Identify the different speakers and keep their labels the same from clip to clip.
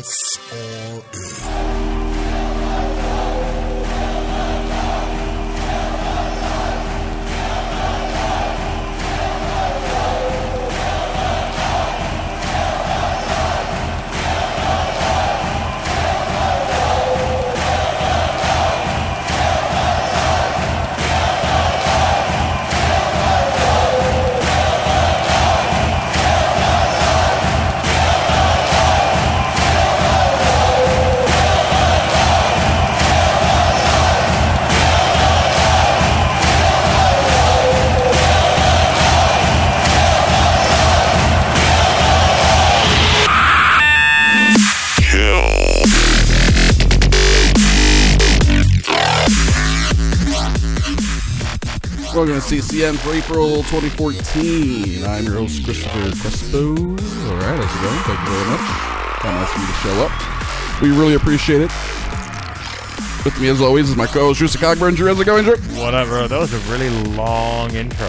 Speaker 1: Welcome to CCN for April 2014. I'm your host, Christopher Crespo. Alright, how's it going? Thank you very much. Kind of nice of you to show up. We really appreciate it. With me, as always, is my co-host, Drew Cogburn. Drew, how's it going, Drew?
Speaker 2: Whatever. That was a really long intro.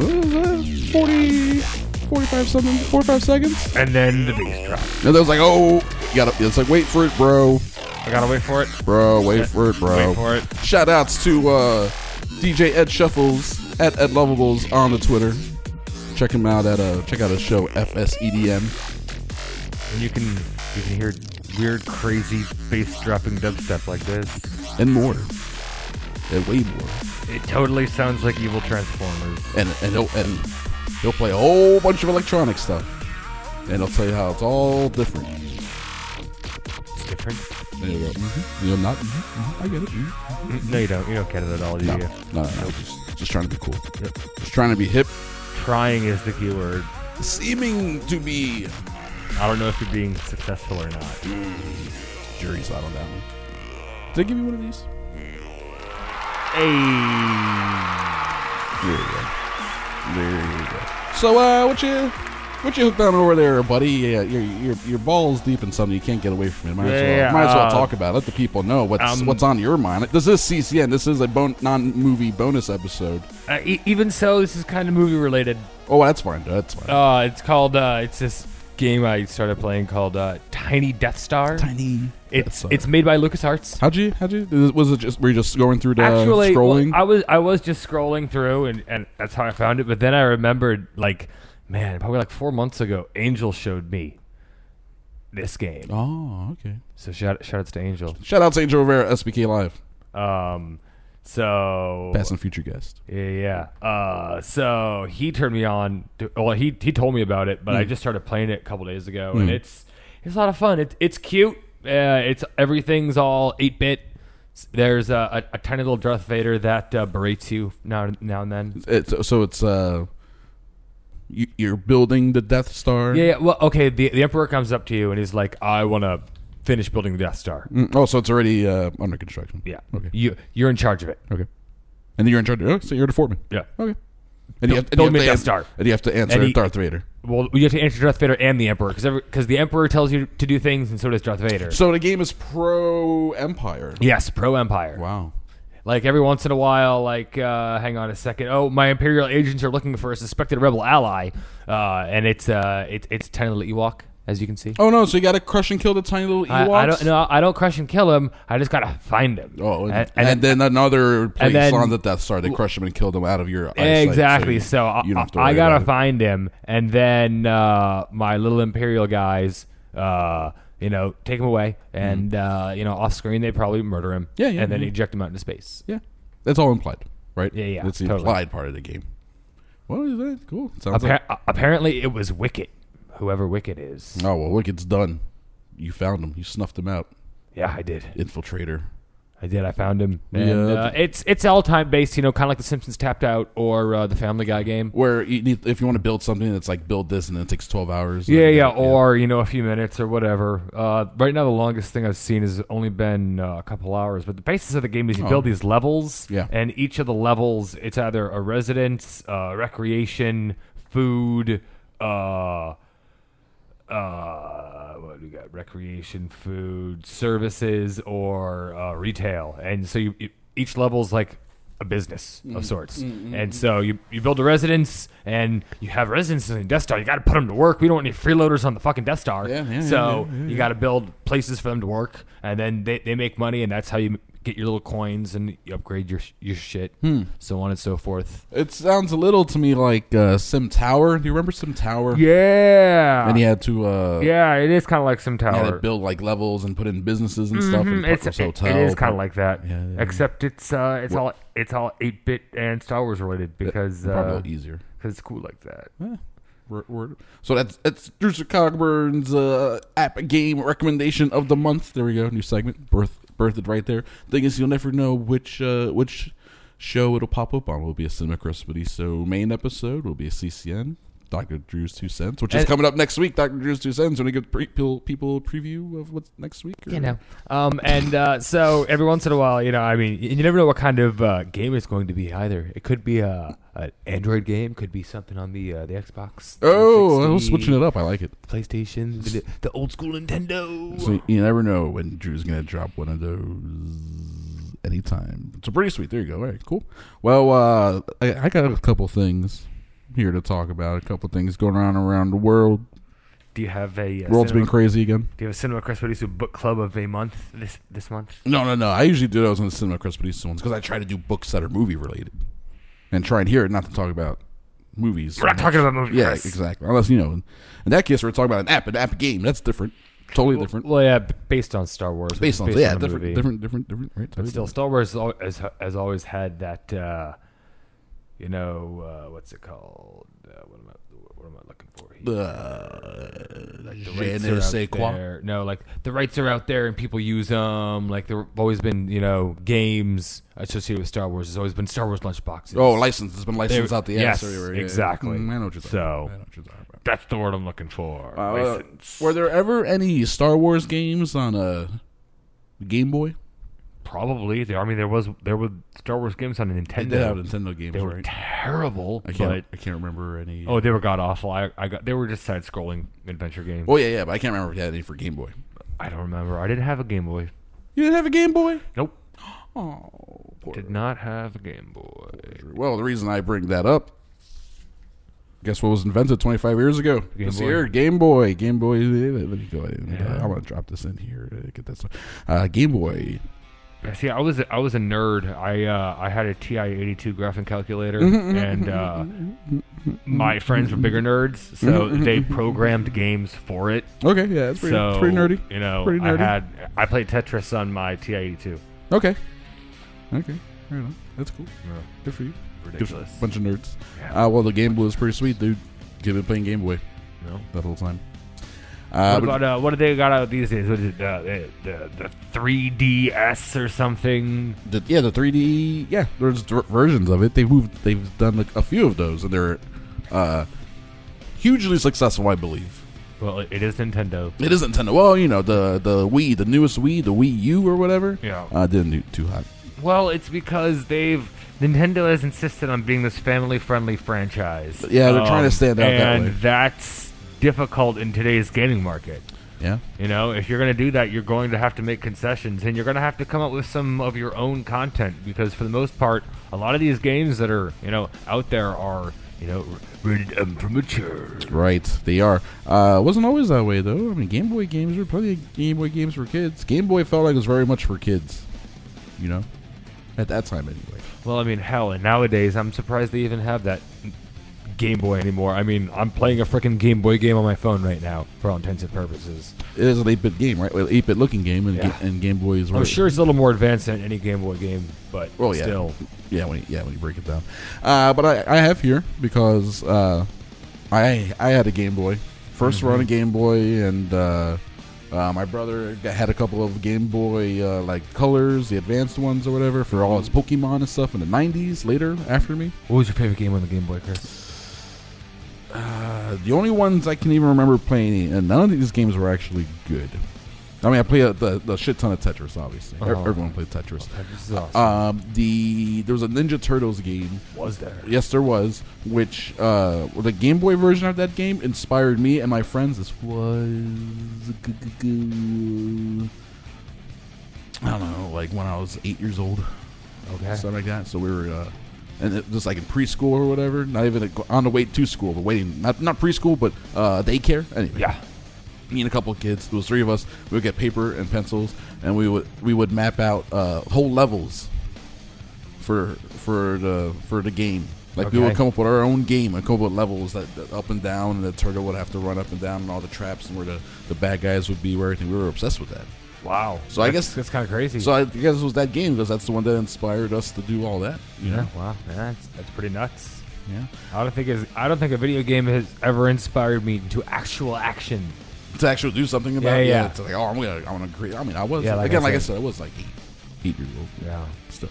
Speaker 1: 45 seconds.
Speaker 2: And then the bass drop.
Speaker 1: And that was like, oh, you gotta, it's like, wait for it, bro.
Speaker 2: I gotta wait for it?
Speaker 1: Bro, wait for it, bro.
Speaker 2: Wait for it.
Speaker 1: Shout outs to DJ Ed Shuffles at Ed Lovables on the Twitter. Check him out at check out his show FSEDM.
Speaker 2: And you can hear weird, crazy bass dropping dubstep like this.
Speaker 1: And more. And way more.
Speaker 2: It totally sounds like Evil Transformers.
Speaker 1: And he'll play a whole bunch of electronic stuff. And he'll tell you how it's all different.
Speaker 2: It's different?
Speaker 1: There you go. You're not. I get it.
Speaker 2: No, you don't. You don't get it at all, do you?
Speaker 1: No. Just trying to be cool. Yep. Just trying to be hip.
Speaker 2: Trying is the key word.
Speaker 1: Seeming to be.
Speaker 2: I don't know if you're being successful or not.
Speaker 1: Jury's out on that one. Did I give you one of these?
Speaker 2: Hey.
Speaker 1: There you go. So, what you hooked on over there, buddy? Yeah, your balls deep in something you can't get away from it. Might as well talk about it. Let the people know what's on your mind. This is CCN. This is a non-movie bonus episode.
Speaker 2: Even so, this is kind of movie related.
Speaker 1: Oh, that's fine. That's fine.
Speaker 2: It's called. It's this game I started playing called Tiny Death Star. It's made by LucasArts.
Speaker 1: How'd you? Was it just were you just going through the scrolling?
Speaker 2: Well, I was just scrolling through and that's how I found it. But then I remembered probably 4 months ago, Angel showed me this game.
Speaker 1: Oh, okay.
Speaker 2: So shout outs to Angel.
Speaker 1: Shout outs to Angel over at SBK Live.
Speaker 2: So
Speaker 1: past and future guest.
Speaker 2: Yeah. So he turned me on. He told me about it, but I just started playing it a couple days ago, and it's a lot of fun. It's cute. Everything's all 8-bit. There's a tiny little Darth Vader that berates you now and then.
Speaker 1: You're building the Death Star?
Speaker 2: Yeah. Well, okay, the Emperor comes up to you and he's like, I want to finish building the Death Star.
Speaker 1: Oh, so it's already under construction.
Speaker 2: Yeah.
Speaker 1: Okay.
Speaker 2: You're in charge of it.
Speaker 1: Okay. And then you're in charge of it. Oh, so you're the foreman.
Speaker 2: Yeah.
Speaker 1: Okay. And
Speaker 2: build me a Death Star.
Speaker 1: And you have to answer Darth Vader.
Speaker 2: Well, you have to answer Darth Vader and the Emperor because the Emperor tells you to do things and so does Darth Vader.
Speaker 1: So the game is pro-Empire.
Speaker 2: Yes, pro-Empire.
Speaker 1: Wow.
Speaker 2: Like every once in a while, hang on a second. Oh, my Imperial agents are looking for a suspected rebel ally, and it's tiny little Ewok, as you can see.
Speaker 1: Oh no! So you got to crush and kill the tiny little Ewoks?
Speaker 2: I don't crush and kill him. I just gotta find him.
Speaker 1: Oh, and then another place on the Death Star, they crush him and kill them out of your eyesight.
Speaker 2: Exactly. So I gotta find him, and then my little Imperial guys. Take him away, and off screen they probably murder him, and then eject him out into space.
Speaker 1: Yeah, that's all implied, right?
Speaker 2: Yeah.
Speaker 1: That's the implied part of the game. Well, is that cool?
Speaker 2: Apparently, it was Wicket, whoever Wicket is.
Speaker 1: Oh well, Wicket's done. You found him. You snuffed him out.
Speaker 2: Yeah, I did.
Speaker 1: Infiltrator.
Speaker 2: I did. I found him. And, it's all time based, kind of like The Simpsons Tapped Out or the Family Guy game.
Speaker 1: Where if you want to build something that's like build this and then it takes 12 hours.
Speaker 2: Or a few minutes or whatever. Right now, the longest thing I've seen has only been a couple hours. But the basis of the game is you build these levels. Yeah. And each of the levels, it's either a residence, recreation, food, what do we got? Recreation, food, services, or retail. And so each level's like a business of sorts. And so you build a residence, and you have residents in the Death Star. You got to put them to work. We don't want any freeloaders on the fucking Death Star. So you got to build places for them to work, and then they make money, and that's how you get your little coins and you upgrade your shit, so on and so forth.
Speaker 1: It sounds a little to me like Sim Tower. Do you remember Sim Tower?
Speaker 2: Yeah.
Speaker 1: And you had to
Speaker 2: yeah, it is kind of like Sim
Speaker 1: you had to
Speaker 2: Tower.
Speaker 1: build like levels and put in businesses and stuff. And
Speaker 2: It is kind of like that,
Speaker 1: Yeah.
Speaker 2: except it's all 8-bit and Star Wars related because
Speaker 1: probably a little easier.
Speaker 2: it's cool like that.
Speaker 1: Word. So that's Drew Cogburn's app game recommendation of the month. There we go, new segment, birthed right there. Thing is, you'll never know which show it'll pop up on. Will be a Cinema Crispity. So main episode will be a CCN, Dr. Drew's 2 cents, which is coming up next week. Dr. Drew's 2 cents. When we give people a preview of what's next week.
Speaker 2: And so every once in a while, I mean, you never know what kind of game it's going to be either. It could be an Android game, could be something on the Xbox.
Speaker 1: Oh, switching it up. I like it.
Speaker 2: PlayStation, the old school Nintendo.
Speaker 1: So you never know when Drew's going to drop one of those anytime. So pretty sweet. There you go. All right, cool. Well, I got a couple things here to talk about. A couple things going on around the world.
Speaker 2: Do you have a
Speaker 1: world's been crazy again?
Speaker 2: Do you have a Cinema Crispity book club of a month this month?
Speaker 1: No. I usually do those on the Cinema Crispity ones because I try to do books that are movie related and try and hear it, not to talk about movies.
Speaker 2: We're not talking about movies.
Speaker 1: Yeah, exactly. Unless in that case we're talking about an app game. That's different. Totally different.
Speaker 2: Well, yeah, based on Star Wars.
Speaker 1: Based on different. Right.
Speaker 2: But still, Star Wars has always had that. What's it called? What am I looking for here? Like the rights are out there. No, like the rights are out there and people use them. Like there have always been, games associated with Star Wars. There's always been Star Wars lunchboxes.
Speaker 1: Oh, licensed. It's been licensed out the ass.
Speaker 2: Yes,
Speaker 1: everywhere.
Speaker 2: exactly.
Speaker 1: I know what you're talking about.
Speaker 2: That's the word I'm looking for. License.
Speaker 1: Were there ever any Star Wars games on a Game Boy?
Speaker 2: Probably. There were Star Wars games on a Nintendo.
Speaker 1: They did have Nintendo games.
Speaker 2: They were terrible. I can't
Speaker 1: remember any.
Speaker 2: Oh, they were god awful. They were just side scrolling adventure games.
Speaker 1: Oh yeah, but I can't remember if you had any for Game Boy.
Speaker 2: I don't remember. I didn't have a Game Boy.
Speaker 1: You didn't have a Game Boy?
Speaker 2: Nope.
Speaker 1: Oh,
Speaker 2: did not have a Game Boy.
Speaker 1: Well, the reason I bring that up, guess what was invented 25 years ago? This year, Game Boy. Game Boy. Let me go ahead and I want to drop this in here to get that stuff. Game Boy.
Speaker 2: See, I was a nerd. I had a TI-82 graphing calculator, and my friends were bigger nerds, so they programmed games for it.
Speaker 1: Okay, yeah, it's pretty nerdy. Pretty nerdy.
Speaker 2: I played Tetris on my TI-82.
Speaker 1: Okay, right on. That's cool.
Speaker 2: Yeah.
Speaker 1: Good for you.
Speaker 2: Ridiculous.
Speaker 1: Bunch of nerds.
Speaker 2: Yeah.
Speaker 1: Well, the Game Boy is pretty sweet, dude. You've been playing Game Boy.
Speaker 2: No.
Speaker 1: That whole time.
Speaker 2: What do they got out these days? What is it? The 3DS or something?
Speaker 1: The 3D. Yeah, there's versions of it. They've done a few of those, and they're hugely successful, I believe.
Speaker 2: Well, it is Nintendo.
Speaker 1: It is Nintendo. Well, the Wii, the newest Wii, the Wii U or whatever.
Speaker 2: Yeah,
Speaker 1: didn't do too hot.
Speaker 2: Well, it's because Nintendo has insisted on being this family-friendly franchise.
Speaker 1: Yeah, they're trying to stand out that way.
Speaker 2: And that's difficult in today's gaming market.
Speaker 1: Yeah.
Speaker 2: If you're going to do that, you're going to have to make concessions, and you're going to have to come up with some of your own content, because for the most part, a lot of these games that are, out there are, rated M for mature.
Speaker 1: Right, they are. Wasn't always that way, though. I mean, Game Boy games were probably Game Boy games for kids. Game Boy felt like it was very much for kids, at that time anyway.
Speaker 2: Well, I mean, hell, and nowadays, I'm surprised they even have that Game Boy anymore. I mean, I'm playing a freaking Game Boy game on my phone right now, for all intents and purposes.
Speaker 1: It is an 8-bit game, right? Well, 8-bit looking game, and Game Boy is.
Speaker 2: I'm sure it's a little more advanced than any Game Boy game, but still.
Speaker 1: Yeah, when you break it down. But I have here because I had a Game Boy, first run a Game Boy, and my brother had a couple of Game Boy colors, the advanced ones or whatever, for all his Pokemon and stuff in the 90s. Later, after me.
Speaker 2: What was your favorite game on the Game Boy, Chris?
Speaker 1: The only ones I can even remember playing, and none of these games were actually good. I mean, I played the shit ton of Tetris, obviously. Everyone played Tetris.
Speaker 2: Tetris is awesome.
Speaker 1: There was a Ninja Turtles game.
Speaker 2: Was there?
Speaker 1: Yes, there was. Which the Game Boy version of that game inspired me and my friends. This was I don't know, like when I was 8 years old.
Speaker 2: Okay.
Speaker 1: Stuff like that. So we were, and it was like in preschool or whatever. Not even on the way to school, but waiting. Not preschool, but daycare. Anyway.
Speaker 2: Yeah.
Speaker 1: Me and a couple of kids. There was 3 of us. We would get paper and pencils, and we would map out whole levels for the game. Like we would come up with our own game and come up with levels that up and down, and the turtle would have to run up and down, and all the traps and where the bad guys would be, where everything. We were obsessed with that.
Speaker 2: Wow.
Speaker 1: So I guess
Speaker 2: that's kind of crazy.
Speaker 1: So I guess it was that game because that's the one that inspired us to do all that. You know?
Speaker 2: Wow. Yeah, that's pretty nuts.
Speaker 1: Yeah.
Speaker 2: I don't think a video game has ever inspired me to actual action.
Speaker 1: To actually do something about it.
Speaker 2: Yeah.
Speaker 1: It's like, I want to create. I mean, I was
Speaker 2: like
Speaker 1: I said, I was like 8 years old.
Speaker 2: Yeah.
Speaker 1: Still.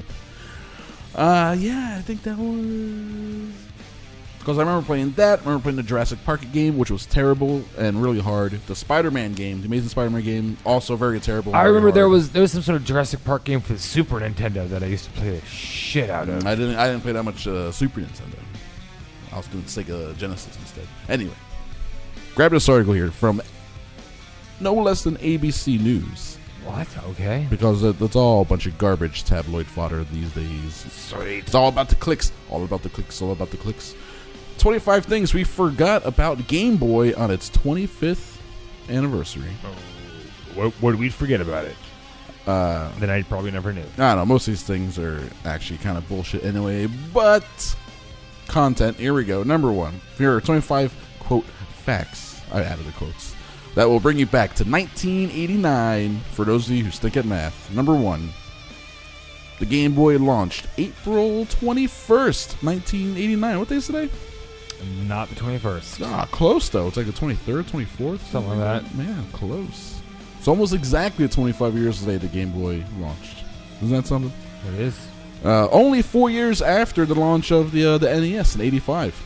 Speaker 1: Yeah, I think that was because I remember playing that. I remember playing the Jurassic Park game, which was terrible and really hard. The Spider-Man game, the Amazing Spider-Man game, also very terrible.
Speaker 2: I remember there
Speaker 1: hard.
Speaker 2: was some sort of Jurassic Park game for the Super Nintendo that I used to play the shit out of.
Speaker 1: I didn't play that much Super Nintendo. I was doing Sega Genesis instead. Anyway, grab this article here from no less than ABC News.
Speaker 2: What? Okay.
Speaker 1: Because that's all a bunch of garbage tabloid fodder these days.
Speaker 2: Sweet.
Speaker 1: It's all about the clicks. All about the clicks. All about the clicks. 25 things we forgot about Game Boy on its 25th anniversary.
Speaker 2: What did we forget about it? Then I probably never knew.
Speaker 1: I don't know. Most of these things are actually kind of bullshit anyway. But content. Here we go. Number 1. Here are 25, quote, facts. I added the quotes. That will bring you back to 1989 for those of you who stink at math. Number 1. The Game Boy launched April 21st, 1989. What day is today?
Speaker 2: Not the 21st.
Speaker 1: Close though. It's like the 23rd, 24th.
Speaker 2: Something like that.
Speaker 1: Man, close. It's almost exactly 25 years today the Game Boy launched. Isn't that something?
Speaker 2: It is.
Speaker 1: Only 4 years after the launch of the NES in 85.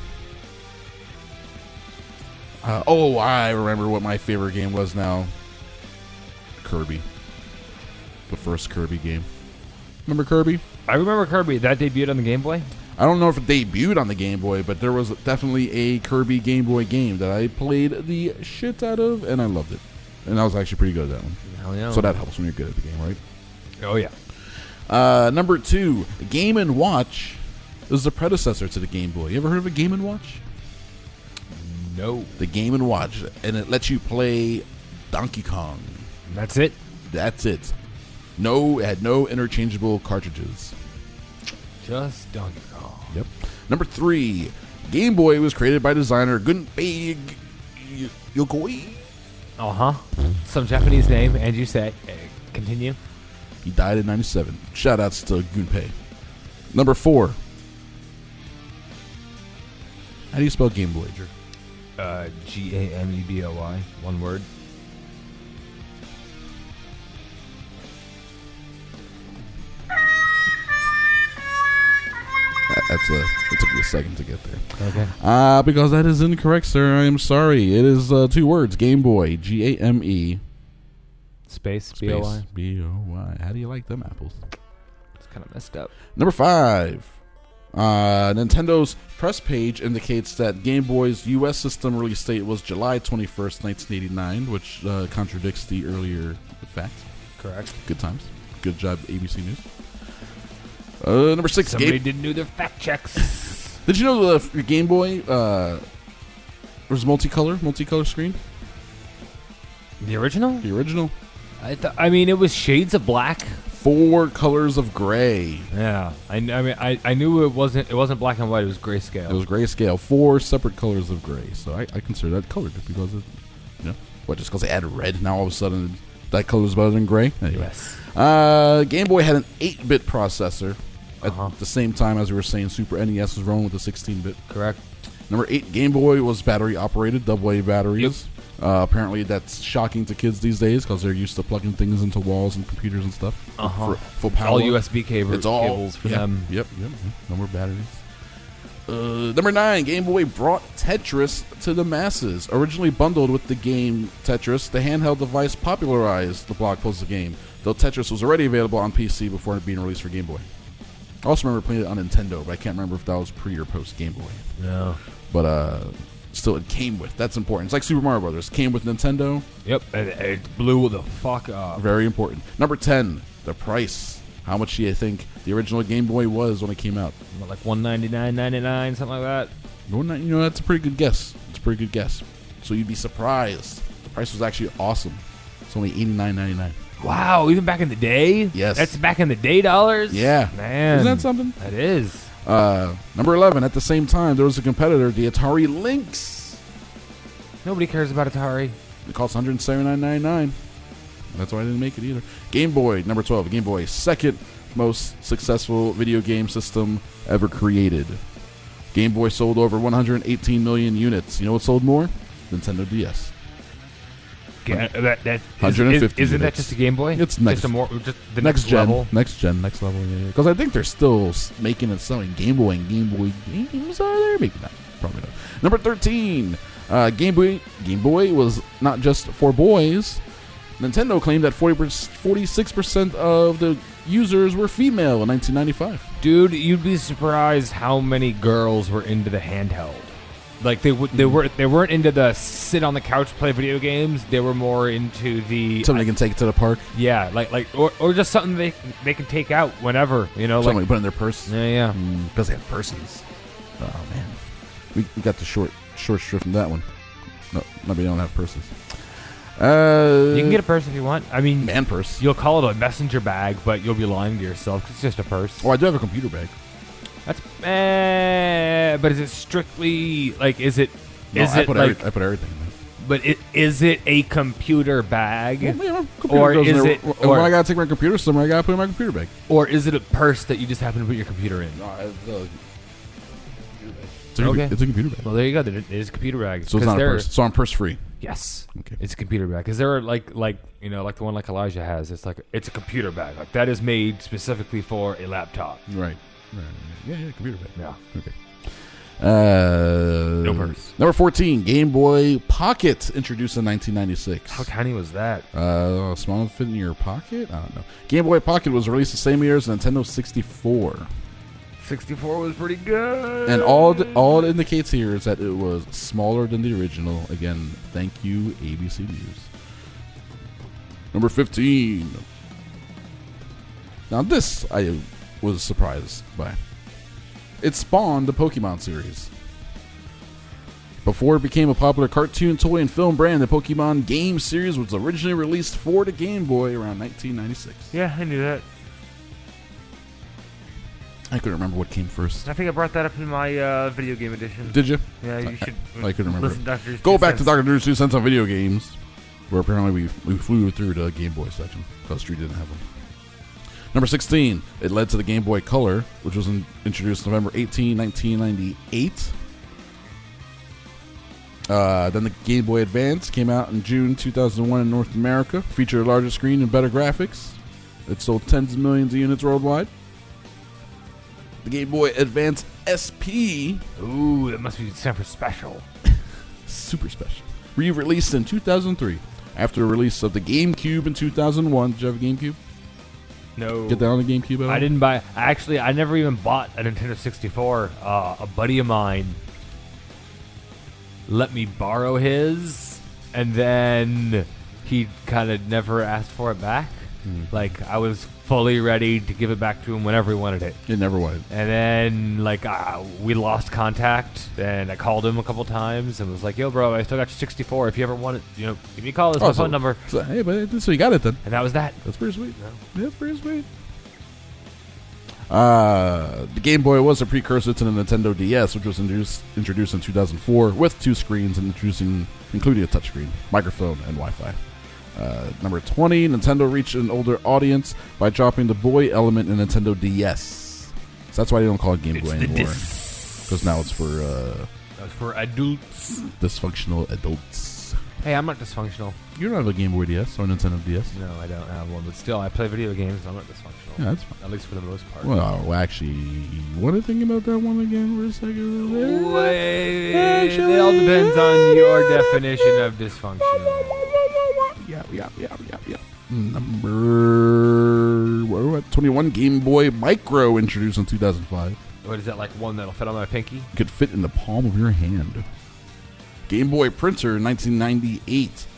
Speaker 1: I remember what my favorite game was now. Kirby. The first Kirby game. Remember Kirby?
Speaker 2: I remember Kirby. That debuted on the Game Boy?
Speaker 1: I don't know if it debuted on the Game Boy, but there was definitely a Kirby Game Boy game that I played the shit out of, and I loved it. And I was actually pretty good at that one.
Speaker 2: Hell yeah.
Speaker 1: So that helps when you're good at the game, right?
Speaker 2: Oh, yeah.
Speaker 1: Number 2, Game & Watch is the predecessor to the Game Boy. You ever heard of a Game & Watch?
Speaker 2: No.
Speaker 1: The Game & Watch, and it lets you play Donkey Kong.
Speaker 2: That's it?
Speaker 1: That's it. No, it had no interchangeable cartridges.
Speaker 2: Just Donkey Kong.
Speaker 1: Yep. Number 3, Game Boy was created by designer Gunpei Yokoi.
Speaker 2: Uh-huh. Some Japanese name, and you say, continue.
Speaker 1: He died in 97. Shout outs to Gunpei. Number 4. How do you spell Game Boy, Drew?
Speaker 2: Gameboy. One word.
Speaker 1: It took me a second to get there.
Speaker 2: Okay.
Speaker 1: Because that is incorrect, sir. I am sorry. It is 2 words. Game Boy. Game.
Speaker 2: Space. B-O-Y.
Speaker 1: B-O-Y. How do you like them apples?
Speaker 2: It's kind of messed up.
Speaker 1: Number 5. Nintendo's press page indicates that Game Boy's U.S. system release date was July 21st, 1989, which contradicts the earlier fact.
Speaker 2: Correct.
Speaker 1: Good times. Good job, ABC News. Number 6.
Speaker 2: Somebody didn't do their fact checks.
Speaker 1: Did you know the Game Boy was multicolor screen?
Speaker 2: The original?
Speaker 1: The original.
Speaker 2: I mean, it was shades of black.
Speaker 1: 4 colors of gray.
Speaker 2: Yeah, I mean, I knew it wasn't black and white. It was grayscale.
Speaker 1: It was grayscale. 4 separate colors of gray. So I consider that colored because of, just because they added red. Now all of a sudden that color is better than gray. Anyway.
Speaker 2: Yes.
Speaker 1: Game Boy had an 8-bit processor. At the same time, as we were saying, Super NES was rolling with a 16-bit.
Speaker 2: Correct.
Speaker 1: Number 8, Game Boy was battery operated, AA batteries. Yep. Apparently, that's shocking to kids these days because they're used to plugging things into walls and computers and stuff for power.
Speaker 2: All USB cables for them.
Speaker 1: Yep. No more batteries. Number 9, Game Boy brought Tetris to the masses. Originally bundled with the game Tetris, the handheld device popularized the block puzzle game, though Tetris was already available on PC before it being released for Game Boy. I also remember playing it on Nintendo, but I can't remember if that was pre or post Game Boy.
Speaker 2: No.
Speaker 1: But still, it came with. That's important. It's like Super Mario Brothers. Came with Nintendo.
Speaker 2: Yep. It blew the fuck up.
Speaker 1: Very important. Number 10, the price. How much do you think the original Game Boy was when it came out?
Speaker 2: What, like $199.99, something like that.
Speaker 1: That's a pretty good guess. It's a pretty good guess. So you'd be surprised. The price was actually awesome. It's only $89.99.
Speaker 2: Wow, even back in the day?
Speaker 1: Yes.
Speaker 2: That's back in the day dollars?
Speaker 1: Yeah.
Speaker 2: Man.
Speaker 1: Isn't that something?
Speaker 2: That is.
Speaker 1: Number 11, at the same time, there was a competitor, the Atari Lynx.
Speaker 2: Nobody cares about Atari.
Speaker 1: It costs $179.99. That's why I didn't make it either. Game Boy, number 12. Game Boy, second most successful video game system ever created. Game Boy sold over 118 million units. You know what sold more? Nintendo DS.
Speaker 2: Isn't
Speaker 1: 150
Speaker 2: that
Speaker 1: units.
Speaker 2: just a Game Boy?
Speaker 1: It's next,
Speaker 2: just the
Speaker 1: next gen,
Speaker 2: level.
Speaker 1: next level. Because I think they're still making and selling Game Boy and Game Boy games. Are there? Maybe not. Probably not. Number 13. Game Boy was not just for boys. Nintendo claimed that 46% of the users were female in 1995.
Speaker 2: Dude, you'd be surprised how many girls were into the handheld. Like they weren't into the sit on the couch play video games. They were more into the
Speaker 1: Something they can take to the park.
Speaker 2: Yeah, or just something they can take out whenever,
Speaker 1: Something they put in their purse.
Speaker 2: Yeah.
Speaker 1: Because they have purses. Oh man, we got the short shrift from that one. No, maybe they don't have purses.
Speaker 2: You can get a purse if you want. I mean,
Speaker 1: man purse.
Speaker 2: You'll call it a messenger bag, but you'll be lying to yourself 'cause it's just a purse.
Speaker 1: Oh, I do have a computer bag.
Speaker 2: That's but is it strictly like?
Speaker 1: I put everything in there.
Speaker 2: But is it a computer bag,
Speaker 1: Or is it? When I gotta take my computer somewhere, I gotta put it in my computer bag.
Speaker 2: Or is it a purse that you just happen to put your computer in?
Speaker 1: No, it's a computer bag.
Speaker 2: Well, there you go. It is a computer bag.
Speaker 1: So it's not a purse. So I'm purse free.
Speaker 2: Yes.
Speaker 1: Okay.
Speaker 2: It's a computer bag because there are like the one like Elijah has. It's a computer bag. Like that is made specifically for a laptop.
Speaker 1: Right. Yeah, computer bag.
Speaker 2: Yeah.
Speaker 1: Okay.
Speaker 2: No purse.
Speaker 1: Number 14, Game Boy Pocket, introduced in 1996.
Speaker 2: How tiny was that?
Speaker 1: Small enough to fit in your pocket? I don't know. Game Boy Pocket was released the same year as Nintendo 64.
Speaker 2: 64 was pretty good.
Speaker 1: And all it indicates here is that it was smaller than the original. Again, thank you, ABC News. Number 15. Now this I was surprised by. It spawned the Pokemon series. Before it became a popular cartoon, toy, and film brand, the Pokemon game series was originally released for the Game Boy around 1996.
Speaker 2: Yeah, I knew that.
Speaker 1: I couldn't remember what came first.
Speaker 2: I think I brought that up in my video game edition.
Speaker 1: Did you?
Speaker 2: Yeah, you should.
Speaker 1: I couldn't remember.
Speaker 2: Listen to Dr.
Speaker 1: Go back to Dr. Drew's 2 cents on video games, where apparently we flew through the Game Boy section because Street didn't have them. Number 16, it led to the Game Boy Color, which was introduced November 18, 1998. Then the Game Boy Advance came out in June 2001 in North America. Featured a larger screen and better graphics. It sold tens of millions of units worldwide. The Game Boy Advance SP.
Speaker 2: Ooh, that must be stand for special.
Speaker 1: Super special. Re-released in 2003. After the release of the GameCube in 2001. Did you have a GameCube?
Speaker 2: No.
Speaker 1: Get that on the GameCube at all?
Speaker 2: I didn't buy... Actually, I never even bought a Nintendo 64. A buddy of mine let me borrow his, and then he kind of never asked for it back. Like, I was fully ready to give it back to him whenever he wanted it.
Speaker 1: It never wanted.
Speaker 2: And then, like, we lost contact, and I called him a couple times and was like, yo, bro, I still got your 64. If you ever want it, give me a call. This is my phone number.
Speaker 1: So you got it then.
Speaker 2: And that was that.
Speaker 1: That's pretty sweet. Yeah, that's pretty sweet. The Game Boy was a precursor to the Nintendo DS, which was introduced in 2004 with 2 screens and including a touchscreen, microphone, and Wi-Fi. Number 20, Nintendo reached an older audience by dropping the boy element in Nintendo DS. So that's why they don't call it Game Boy anymore. Because now it's for
Speaker 2: adults.
Speaker 1: Dysfunctional adults.
Speaker 2: Hey, I'm not dysfunctional.
Speaker 1: You don't have a Game Boy DS or Nintendo DS?
Speaker 2: No, I don't have one, but still, I play video games, and I'm not dysfunctional.
Speaker 1: Yeah, that's fine.
Speaker 2: At least for the most part.
Speaker 1: Well, actually, you want to think about that one again for a second?
Speaker 2: It all depends on your definition of dysfunctional.
Speaker 1: Yeah. Number 21, Game Boy Micro, introduced in 2005.
Speaker 2: What is that, like one that'll fit on my pinky?
Speaker 1: Could fit in the palm of your hand. Game Boy Printer, 1998.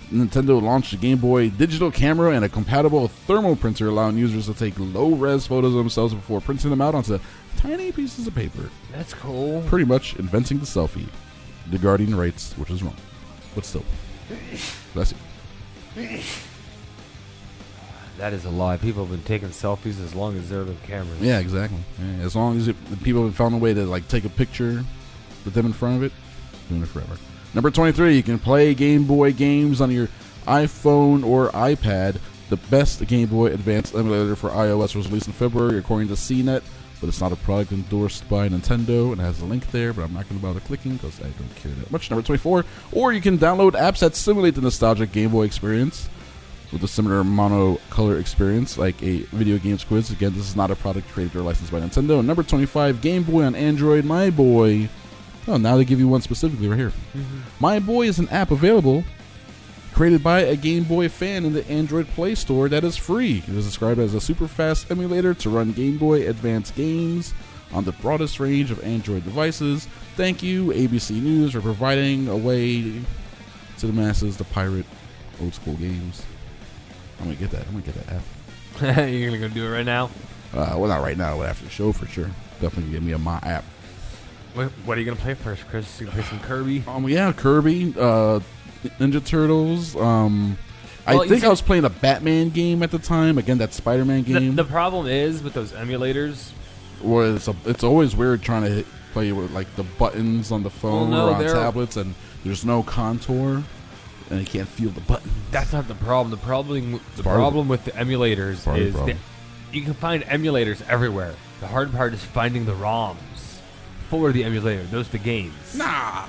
Speaker 1: Nintendo launched a Game Boy digital camera and a compatible thermal printer, allowing users to take low-res photos of themselves before printing them out onto tiny pieces of paper.
Speaker 2: That's cool.
Speaker 1: Pretty much inventing the selfie. The Guardian writes, which is wrong. But still. Bless you.
Speaker 2: That is a lie. People have been taking selfies as long as there have been cameras.
Speaker 1: Yeah, exactly. Yeah, as long as people have found a way to like take a picture with them in front of it, doing it forever. Number 23, you can play Game Boy games on your iPhone or iPad. The best Game Boy Advance emulator for iOS was released in February, according to CNET, but it's not a product endorsed by Nintendo. It has a link there, but I'm not going to bother clicking because I don't care that much. Number 24, or you can download apps that simulate the nostalgic Game Boy experience with a similar monocolor experience like a video games quiz. Again, this is not a product created or licensed by Nintendo. And number 25, Game Boy on Android. My Boy. Oh, now they give you one specifically right here. Mm-hmm. My Boy is an app available created by a Game Boy fan in the Android Play Store that is free. It is described as a super fast emulator to run Game Boy Advance games on the broadest range of Android devices. Thank you, ABC News, for providing a way to the masses to pirate old school games. I'm gonna get that. I'm gonna get that app.
Speaker 2: You're gonna go do it right now?
Speaker 1: Well, not right now, but after the show for sure. Definitely give me a my app.
Speaker 2: What are you gonna play first, Chris? You gonna play some Kirby?
Speaker 1: Yeah, Kirby, Ninja Turtles. I think I was playing a Batman game at the time. Again, that Spider-Man game.
Speaker 2: The problem is with those emulators.
Speaker 1: Well, it's always weird trying to play with like the buttons on the phone or on tablets, and there's no contour. And you can't feel the button.
Speaker 2: That's not the problem. The problem with the emulators is that you can find emulators everywhere. The hard part is finding the ROMs for the emulator. Those are the games.
Speaker 1: Nah,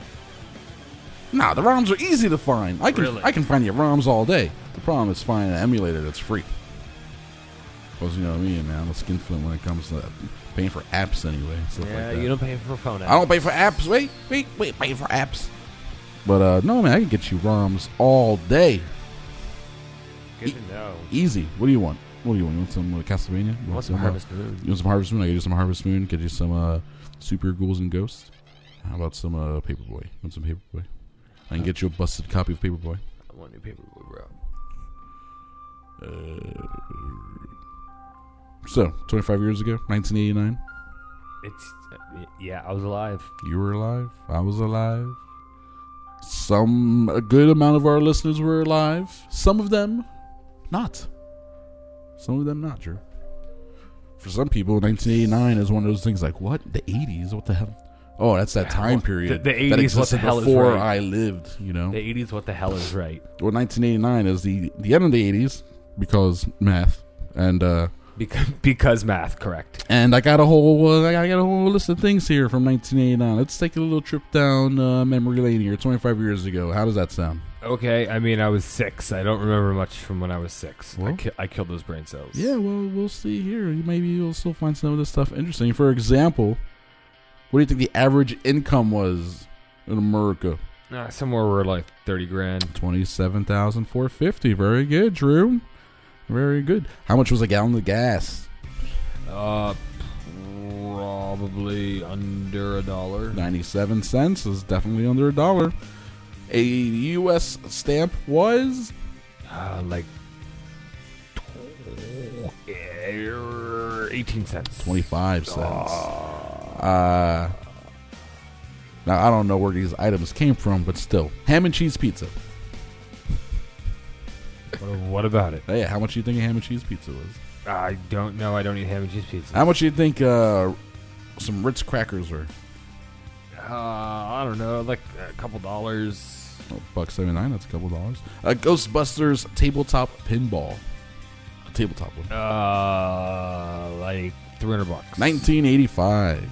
Speaker 1: the ROMs are easy to find. I can find your ROMs all day. The problem is finding an emulator that's free. Because you know what I mean, man. I'm a skinflint when it comes to paying for apps anyway. Stuff like that.
Speaker 2: You don't pay for phone apps.
Speaker 1: I don't pay for apps. Wait, pay for apps. But, no, man, I can get you ROMs all day.
Speaker 2: Good to know.
Speaker 1: Easy. What do you want? You want some Castlevania?
Speaker 2: I want some Harvest Moon.
Speaker 1: You want some Harvest Moon? I can get you some Harvest Moon. Get you some Super Ghouls and Ghosts. How about some Paperboy? You want some Paperboy? I can get you a busted copy of Paperboy.
Speaker 2: I want a new Paperboy, bro.
Speaker 1: So, 25 years ago, 1989.
Speaker 2: I was alive.
Speaker 1: You were alive. I was alive. A good amount of our listeners were alive. Some of them not. Drew. For some people, 1989 is one of those things like, what? The 80s? What the hell? Oh, that's that time period.
Speaker 2: The 80s, what the hell is right?
Speaker 1: Before I lived, you know?
Speaker 2: The 80s, what the hell is right?
Speaker 1: Well, 1989 is the end of the 80s because math. And,
Speaker 2: Because math, correct.
Speaker 1: And I got a whole list of things here from 1989. Let's take a little trip down memory lane here, 25 years ago. How does that sound?
Speaker 2: Okay, I mean, I was 6. I don't remember much from when I was 6.
Speaker 1: Well,
Speaker 2: I killed those brain cells.
Speaker 1: Yeah, well, we'll see here. Maybe you'll still find some of this stuff interesting. For example, what do you think the average income was in America?
Speaker 2: Somewhere where like 30 grand.
Speaker 1: $27,450. Very good, Drew. Very good. How much was a gallon of gas?
Speaker 2: Probably under $1.
Speaker 1: 97 cents is definitely under $1. A U.S. stamp was
Speaker 2: like 18 cents.
Speaker 1: 25 cents. Now I don't know where these items came from, but still, ham and cheese pizza.
Speaker 2: What about it?
Speaker 1: Yeah, how much do you think a ham and cheese pizza was?
Speaker 2: I don't know. I don't eat ham and cheese pizza.
Speaker 1: How much do you think some Ritz crackers were?
Speaker 2: I don't know, like a couple dollars.
Speaker 1: $1.79. That's a couple dollars. Ghostbusters tabletop pinball. A tabletop one.
Speaker 2: Like $300.
Speaker 1: 1985.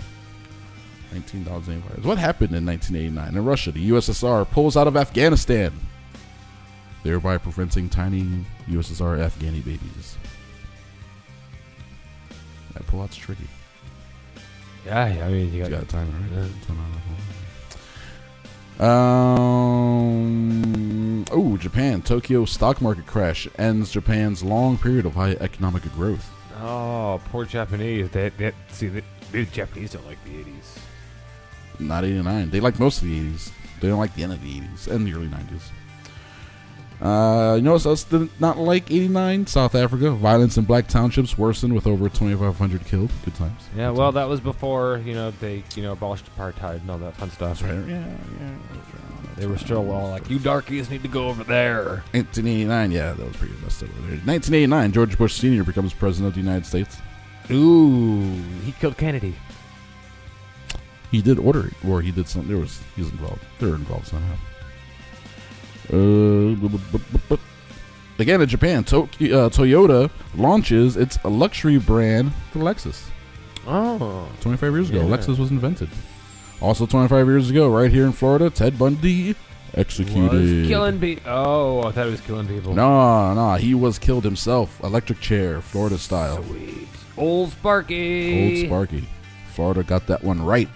Speaker 1: $19.85. What happened in 1989 in Russia? The USSR pulls out of Afghanistan, thereby preventing tiny USSR Afghani babies. That pullout's tricky.
Speaker 2: Yeah, I mean, you got
Speaker 1: to time it, right?
Speaker 2: Yeah.
Speaker 1: Japan. Tokyo stock market crash ends Japan's long period of high economic growth.
Speaker 2: Oh, poor Japanese. The Japanese don't like the 80s.
Speaker 1: Not 89. They like most of the 80s. They don't like the end of the 80s and the early 90s. You know what else did not like 89? South Africa. Violence in black townships worsened with over 2,500 killed. Good times.
Speaker 2: Yeah, well, that was before, they, abolished apartheid and all that fun stuff.
Speaker 1: That's right. Yeah.
Speaker 2: They were still all like, you darkies need to go over there.
Speaker 1: 1989, yeah, that was pretty messed up over there. 1989, George Bush Sr. becomes president of the United States.
Speaker 2: Ooh, he killed Kennedy.
Speaker 1: He did order it, or he did something. He's involved. They're involved somehow. Again, in Japan, Toyota launches its luxury brand, the Lexus.
Speaker 2: Oh.
Speaker 1: 25 years ago,
Speaker 2: Yeah.
Speaker 1: Lexus was invented. Also 25 years ago, right here in Florida, Ted Bundy executed.
Speaker 2: Was killing people. Oh, I thought he was killing people.
Speaker 1: No, he was killed himself. Electric chair, Florida style.
Speaker 2: Sweet. Old Sparky.
Speaker 1: Old Sparky. Florida got that one right.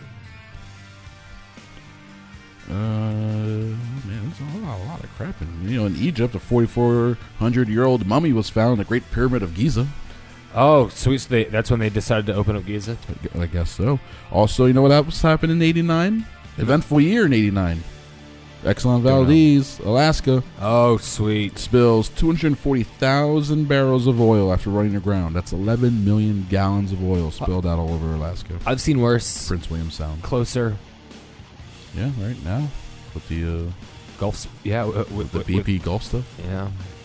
Speaker 1: Man, there's a lot of crap in Egypt. A 4,400-year-old mummy was found in the Great Pyramid of Giza.
Speaker 2: Oh, sweet. So that's when they decided to open up Giza?
Speaker 1: I guess so. Also, you know what else happened in 89? Eventful year in 89. Exxon Valdez, Alaska,
Speaker 2: Oh, sweet.
Speaker 1: spills 240,000 barrels of oil after running aground. That's 11 million gallons of oil spilled out all over Alaska.
Speaker 2: I've seen worse.
Speaker 1: Prince William Sound.
Speaker 2: Closer.
Speaker 1: Yeah, right now. With the
Speaker 2: Gulf. Yeah.
Speaker 1: with the BP Gulf stuff.
Speaker 2: Yeah.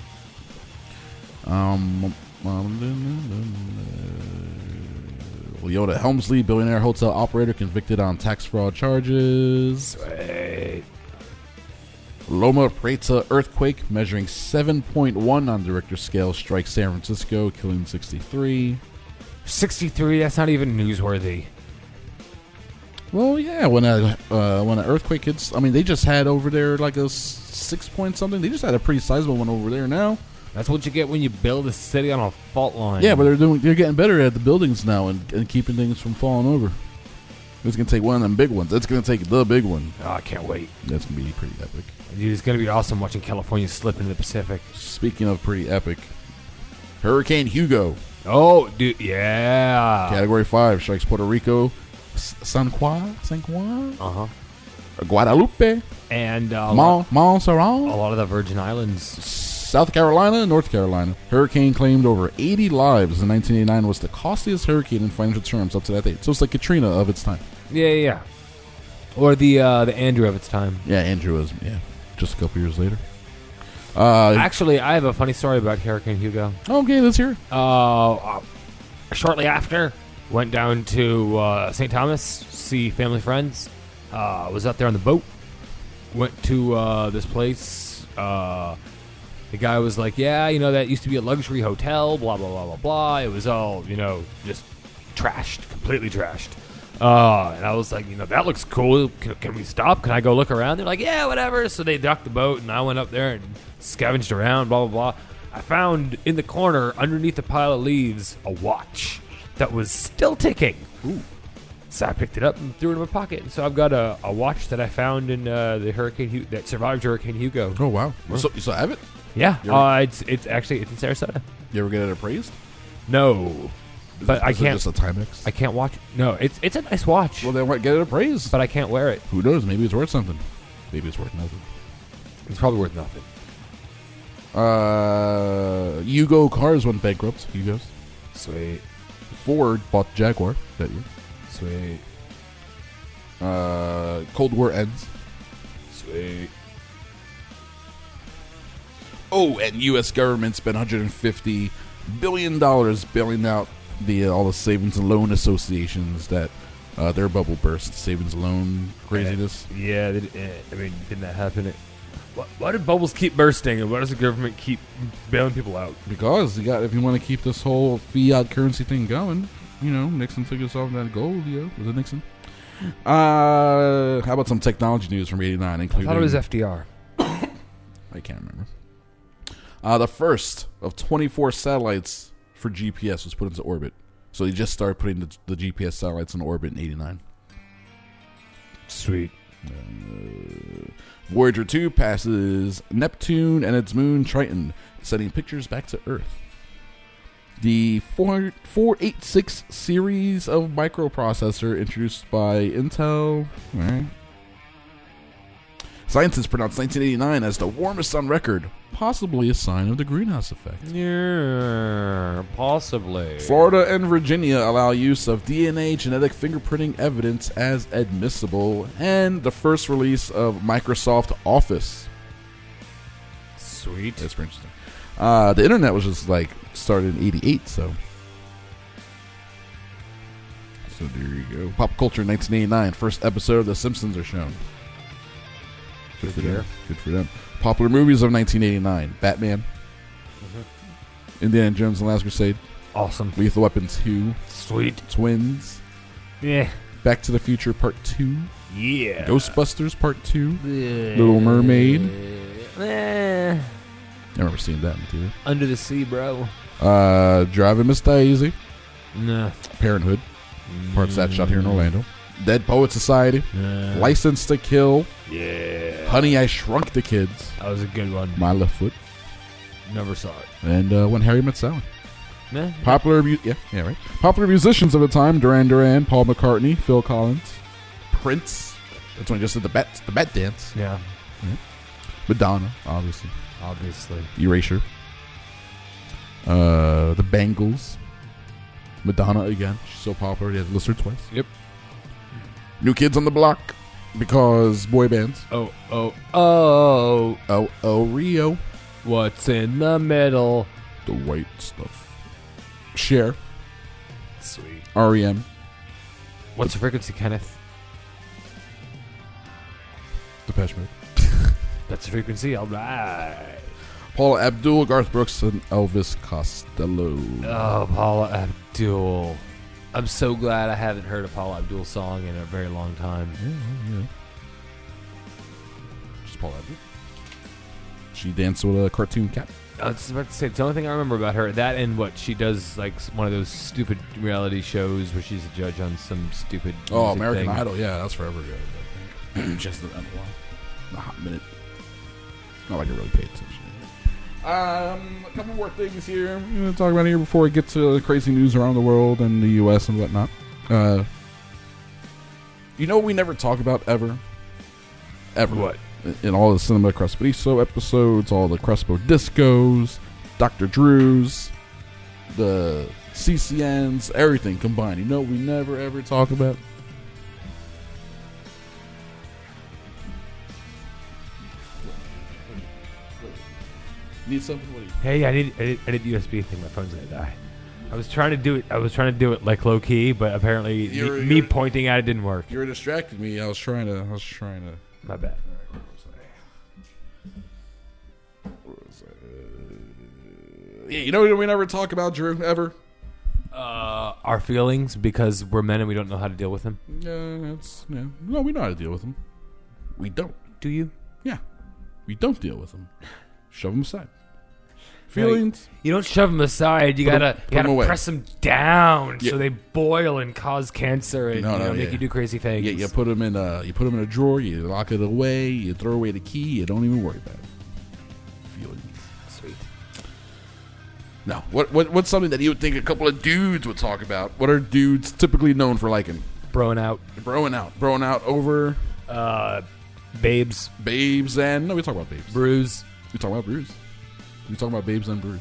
Speaker 1: Leota Helmsley, billionaire hotel operator, convicted on tax fraud charges.
Speaker 2: Sweet.
Speaker 1: Loma Prieta earthquake measuring 7.1 on the Richter scale strikes San Francisco, killing 63.
Speaker 2: 63, that's not even newsworthy.
Speaker 1: Well, yeah, when an earthquake hits, I mean, they just had over there like a 6 point something. They just had a pretty sizable one over there now.
Speaker 2: That's what you get when you build a city on a fault line.
Speaker 1: Yeah, but they're getting better at the buildings now and keeping things from falling over. It's gonna take one of them big ones. It's gonna take the big one.
Speaker 2: Oh, I can't wait.
Speaker 1: That's gonna be pretty epic.
Speaker 2: Dude, it's going to be awesome watching California slip into the Pacific.
Speaker 1: Speaking of pretty epic, Hurricane Hugo,
Speaker 2: Oh, dude, yeah.
Speaker 1: Category 5, strikes Puerto Rico, San Juan,
Speaker 2: Uh-huh.
Speaker 1: Guadalupe,
Speaker 2: And
Speaker 1: Montserrat,
Speaker 2: a lot of the Virgin Islands.
Speaker 1: South Carolina, and North Carolina. Hurricane claimed over 80 lives in 1989. Was the costliest hurricane in financial terms up to that date. So it's like Katrina of its time.
Speaker 2: Yeah. Or the Andrew of its time.
Speaker 1: Yeah, Andrew was, just a couple years later.
Speaker 2: Actually, I have a funny story about Hurricane Hugo.
Speaker 1: Okay, let's hear it.
Speaker 2: Shortly after, went down to St. Thomas, see family friends. Was out there on the boat. Went to this place. The guy was like, yeah, that used to be a luxury hotel, blah, blah, blah, blah, blah. It was all, just trashed, completely trashed. And I was like, that looks cool. Can we stop? Can I go look around? They're like, yeah, whatever. So they docked the boat, and I went up there and scavenged around, blah, blah, blah. I found in the corner, underneath a pile of leaves, a watch that was still ticking.
Speaker 1: Ooh.
Speaker 2: So I picked it up and threw it in my pocket. And so I've got a watch that I found in the Hurricane that survived Hurricane Hugo.
Speaker 1: Oh, wow. You still have it?
Speaker 2: Yeah. It's in Sarasota.
Speaker 1: You ever get it appraised?
Speaker 2: No. But I can't.
Speaker 1: Just a Timex?
Speaker 2: I can't watch. No, it's a nice watch.
Speaker 1: Well, then get it appraised.
Speaker 2: But I can't wear it.
Speaker 1: Who knows? Maybe it's worth something. Maybe it's worth nothing.
Speaker 2: It's probably worth nothing.
Speaker 1: Yugo cars went bankrupt. Yugos.
Speaker 2: Sweet.
Speaker 1: Ford bought Jaguar that year.
Speaker 2: Sweet.
Speaker 1: Cold War ends.
Speaker 2: Sweet.
Speaker 1: Oh, and U.S. government spent $150 billion bailing out all the savings and loan associations that their bubble burst. Savings and loan craziness.
Speaker 2: Yeah, didn't that happen? Why do bubbles keep bursting, and why does the government keep bailing people out?
Speaker 1: Because if you want to keep this whole fiat currency thing going, Nixon took us off that gold. Was it Nixon? How about some technology news from '89? Including,
Speaker 2: I thought it was FDR.
Speaker 1: I can't remember. The first of 24 satellites for GPS was put into orbit. So they just started putting the GPS satellites in orbit in '89.
Speaker 2: Sweet.
Speaker 1: Voyager 2 passes Neptune and its moon Triton, sending pictures back to Earth. The 486 series of microprocessor introduced by Intel Scientists pronounce 1989 as the warmest on record, possibly a sign of the greenhouse effect.
Speaker 2: Yeah, possibly.
Speaker 1: Florida and Virginia allow use of DNA genetic fingerprinting evidence as admissible, and the first release of Microsoft Office.
Speaker 2: Sweet.
Speaker 1: That's pretty interesting. The internet was just like started in '88, so there you go. Pop culture 1989, first episode of The Simpsons are shown. Good for them. Good for them. Popular movies of 1989: Batman, Indiana Jones and the Last Crusade,
Speaker 2: Awesome.
Speaker 1: Lethal Weapon 2,
Speaker 2: Sweet.
Speaker 1: Twins,
Speaker 2: Yeah.
Speaker 1: Back to the Future Part 2,
Speaker 2: Yeah.
Speaker 1: Ghostbusters Part 2, Little Mermaid.
Speaker 2: Eh.
Speaker 1: I remember seeing that in the theater.
Speaker 2: Under the Sea, bro.
Speaker 1: Driving Miss Daisy,
Speaker 2: Nah.
Speaker 1: Parenthood, parts that shot here in Orlando, Dead Poet Society,
Speaker 2: Nah.
Speaker 1: License to Kill,
Speaker 2: Yeah.
Speaker 1: Honey, I Shrunk the Kids,
Speaker 2: That was a good one.
Speaker 1: My Left Foot,
Speaker 2: Never saw it.
Speaker 1: and When Harry Met Sally.
Speaker 2: Nah.
Speaker 1: Popular musicians of the time: Duran Duran, Paul McCartney, Phil Collins, Prince. That's when he just did the bat dance.
Speaker 2: Yeah.
Speaker 1: Madonna, obviously. Erasure. The Bangles. Madonna again. She's so popular. They had to list her twice.
Speaker 2: Yep.
Speaker 1: New Kids on the Block, because boy bands.
Speaker 2: Oh.
Speaker 1: Oh, Rio.
Speaker 2: What's in the middle?
Speaker 1: The White Stuff. Cher.
Speaker 2: Sweet.
Speaker 1: REM.
Speaker 2: What's the frequency, Kenneth?
Speaker 1: Depeche Mode.
Speaker 2: That's the frequency. All right.
Speaker 1: Paula Abdul, Garth Brooks, and Elvis Costello.
Speaker 2: Oh, Paula Abdul. I'm so glad I haven't heard a Paula Abdul song in a very long time.
Speaker 1: Yeah. Just Paula Abdul. She danced with a cartoon cat.
Speaker 2: I was about to say, it's the only thing I remember about her. That and what she does, like one of those stupid reality shows where she's a judge on some stupid
Speaker 1: Oh,
Speaker 2: music
Speaker 1: American
Speaker 2: thing.
Speaker 1: Idol. Yeah, that's forever ago, I think. Just a hot minute. Not like I really paid attention. A couple more things here. I'm going to talk about here before we get to the crazy news around the world and the U.S. and whatnot. You know what we never talk about ever? Ever.
Speaker 2: What?
Speaker 1: In all the Cinema Crespediso episodes, all the Crespo Discos, Dr. Drews, the CCNs, everything combined. You know what we never ever talk about? Need something? What do you?
Speaker 2: Hey, I need USB thing. My phone's gonna die. I was trying to do it like low key, but apparently me pointing at it didn't work.
Speaker 1: You were distracting me. I was trying to.
Speaker 2: My bad.
Speaker 1: Yeah, you know what we never talk about, Drew, ever?
Speaker 2: Our feelings, because we're men and we don't know how to deal with them.
Speaker 1: No, we know how to deal with them. We don't.
Speaker 2: Do you?
Speaker 1: Yeah, we don't deal with them. Shove them aside. Feelings.
Speaker 2: You don't shove them aside. You gotta press them down so they boil and cause cancer and make you do crazy things.
Speaker 1: Yeah, you put them in a drawer. You lock it away. You throw away the key. You don't even worry about it. Feelings.
Speaker 2: Sweet.
Speaker 1: No. What's something that you would think a couple of dudes would talk about? What are dudes typically known for liking?
Speaker 2: Broing out.
Speaker 1: Broing out over
Speaker 2: babes.
Speaker 1: Babes and we talk about babes.
Speaker 2: Brews.
Speaker 1: We talk about brews. We talk about babes and brews.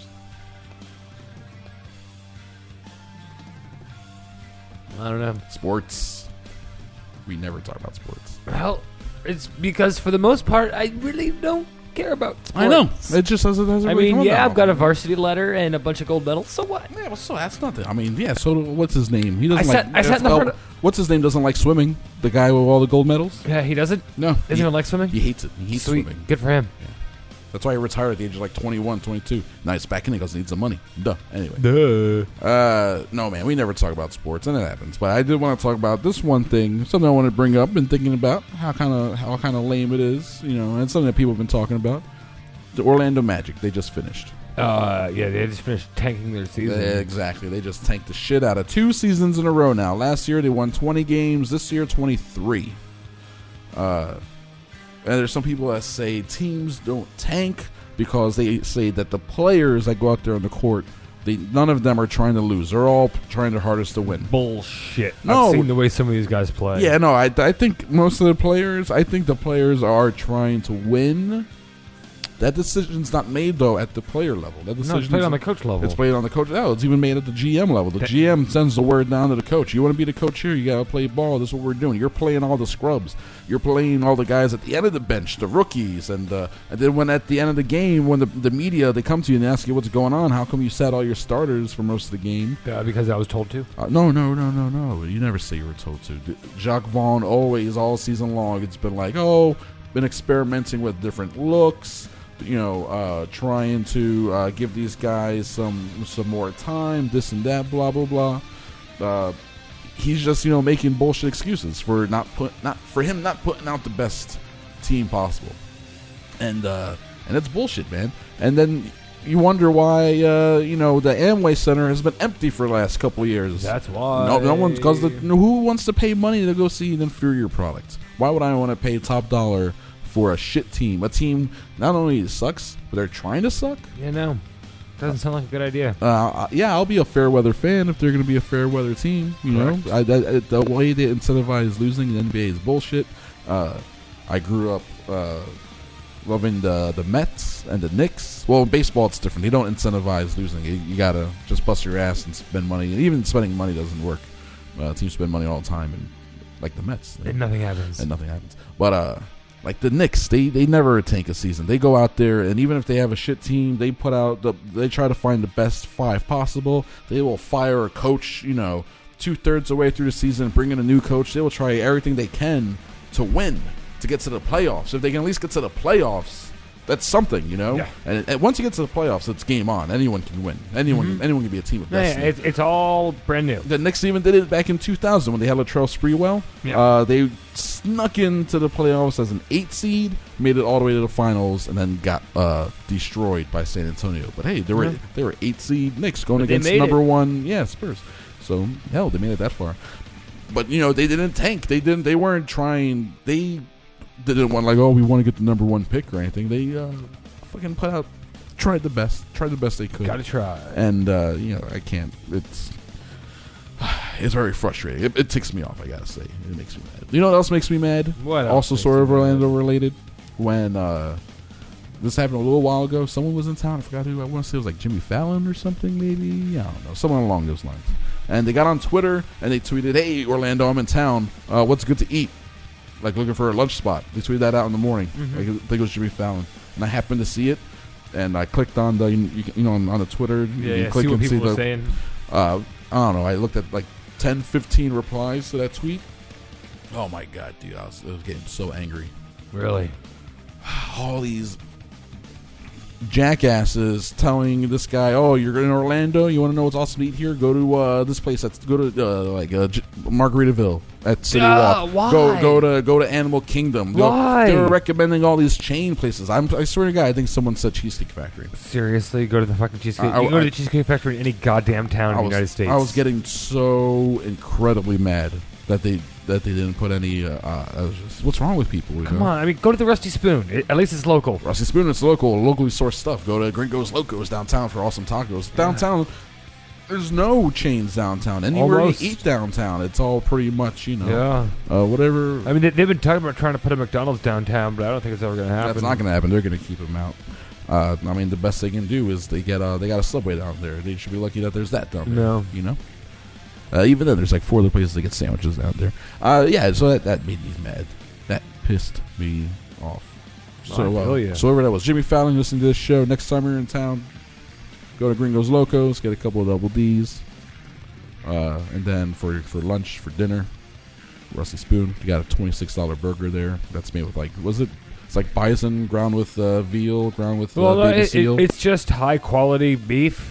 Speaker 2: I don't know.
Speaker 1: Sports. We never talk about sports.
Speaker 2: Well, it's because for the most part, I really don't care about sports.
Speaker 1: I know. It just hasn't really come out.
Speaker 2: I've got a varsity letter and a bunch of gold medals. So what?
Speaker 1: Yeah, well, so that's nothing. I mean, yeah. So what's his name? He doesn't what's his name? Doesn't like swimming. The guy with all the gold medals.
Speaker 2: Yeah, he doesn't.
Speaker 1: No,
Speaker 2: doesn't even like swimming.
Speaker 1: He hates it. He hates swimming.
Speaker 2: Good for him.
Speaker 1: Yeah. That's why he retired at the age of like 21, 22. Now he's back in because he needs some money. Anyway. No, man, we never talk about sports, and it happens. But I did want to talk about this one thing, something I want to bring up. Been thinking about how kind of lame it is, and something that people have been talking about. The Orlando Magic, they just finished.
Speaker 2: They just finished tanking their season.
Speaker 1: Exactly. They just tanked the shit out of 2 seasons in a row now. Last year they won 20 games. This year 23. And there's some people that say teams don't tank because they say that the players that go out there on the court None of them are trying to lose. They're all trying their hardest to win.
Speaker 2: Bullshit.
Speaker 1: No.
Speaker 2: I've seen the way some of these guys play.
Speaker 1: Yeah, no, I think most of the players, are trying to win. That decision's not made, though, at the player level. That decision
Speaker 2: it's played on the coach level.
Speaker 1: It's played on the coach level. It's even made at the GM level. The GM sends the word down to the coach. You want to be the coach here? You got to play ball. This is what we're doing. You're playing all the scrubs. You're playing all the guys at the end of the bench, the rookies. And then when at the end of the game, when the media, they come to you and ask you what's going on, how come you sat all your starters for most of the game?
Speaker 2: Because I was told to.
Speaker 1: No. You never say you were told to. Jacques Vaughn always, all season long, it's been like, been experimenting with different looks. Trying to give these guys some more time, this and that, blah blah blah. He's just making bullshit excuses for not putting out the best team possible, and it's bullshit, man. And then you wonder why the Amway Center has been empty for the last couple of years.
Speaker 2: That's why.
Speaker 1: No one's who wants to pay money to go see an inferior product? Why would I want to pay top dollar for a shit team? A team not only sucks, but they're trying to suck?
Speaker 2: Yeah, no. Doesn't sound like a good idea.
Speaker 1: I'll be a fair weather fan if they're going to be a fair weather team. The way they incentivize losing in the NBA is bullshit. I grew up loving the Mets and the Knicks. Well, in baseball it's different. They don't incentivize losing. You got to just bust your ass and spend money. And even spending money doesn't work. Teams spend money all the time, and like the Mets.
Speaker 2: And nothing happens.
Speaker 1: But like the Knicks, they never tank a season. They go out there, and even if they have a shit team, they they try to find the best five possible. They will fire a coach, 2/3 of the way through the season, bring in a new coach. They will try everything they can to win, to get to the playoffs. If they can at least get to the playoffs, that's something, Yeah. And once you get to the playoffs, it's game on. Anyone can win. Anyone can be a team of destiny.
Speaker 2: Yeah, it's all brand new.
Speaker 1: The Knicks even did it back in 2000 when they had Latrell Sprewell.
Speaker 2: Yeah.
Speaker 1: They snuck into the playoffs as an 8 seed, made it all the way to the finals, and then got destroyed by San Antonio. But hey, they were 8 seed Knicks going against number 1 Spurs. So hell, they made it that far. But they didn't tank. They weren't trying. They didn't want we want to get the number 1 pick or anything. They fucking tried the best they could.
Speaker 2: Gotta try.
Speaker 1: And I can't. It's very frustrating. It ticks me off, I gotta say. It makes me mad. You know what else makes me mad?
Speaker 2: What else?
Speaker 1: Also sort of Orlando related. When this happened a little while ago, someone was in town. I forgot who. I want to say it was like Jimmy Fallon or something, maybe. I don't know. Someone along those lines. And they got on Twitter and they tweeted, "Hey, Orlando, I'm in town. What's good to eat?" Like looking for a lunch spot. They tweeted that out in the morning.
Speaker 2: Mm-hmm.
Speaker 1: Like, I think it was Jimmy Fallon. And I happened to see it. And I clicked on the, on the Twitter.
Speaker 2: Yeah,
Speaker 1: click
Speaker 2: see what
Speaker 1: and
Speaker 2: people
Speaker 1: see
Speaker 2: were saying.
Speaker 1: I don't know. I looked at like 10, 15 replies to that tweet. Oh my God, dude. I was getting so angry.
Speaker 2: Really?
Speaker 1: All these jackasses telling this guy, "Oh, you're in Orlando. You want to know what's awesome to eat here? Go to this place. Go to Margaritaville at City Walk.
Speaker 2: Why?
Speaker 1: Go to Animal Kingdom.
Speaker 2: Why?
Speaker 1: They were recommending all these chain places. I swear to God, I think someone said Cheesecake Factory.
Speaker 2: Go to the fucking Cheesecake. You go to the Cheesecake Factory in any goddamn town in the United States.
Speaker 1: I was getting so incredibly mad that they didn't put any. I was just, what's wrong with people?
Speaker 2: Come on, I mean, go to the Rusty Spoon. At least it's local.
Speaker 1: Rusty Spoon, it's locally sourced stuff. Go to Gringo's Locos downtown for awesome tacos. Yeah. Downtown, there's no chains downtown. Anywhere you eat downtown, it's all pretty much whatever.
Speaker 2: I mean, they've been talking about trying to put a McDonald's downtown, but I don't think it's ever going to happen.
Speaker 1: That's not going to happen. They're going to keep them out. I mean, the best they can do is they got a Subway down there. They should be lucky that there's that down there.
Speaker 2: No.
Speaker 1: Even then, there's like 4 other places to get sandwiches out there. So that made me mad. That pissed me off. So whatever that was. Jimmy Fallon, listen to this show. Next time you're in town, go to Gringo's Locos, get a couple of double Ds. And then for lunch, for dinner, Rusty Spoon. You got a $26 burger there. That's made with it's like bison ground with veal, ground with baby seal.
Speaker 2: It's just high quality beef.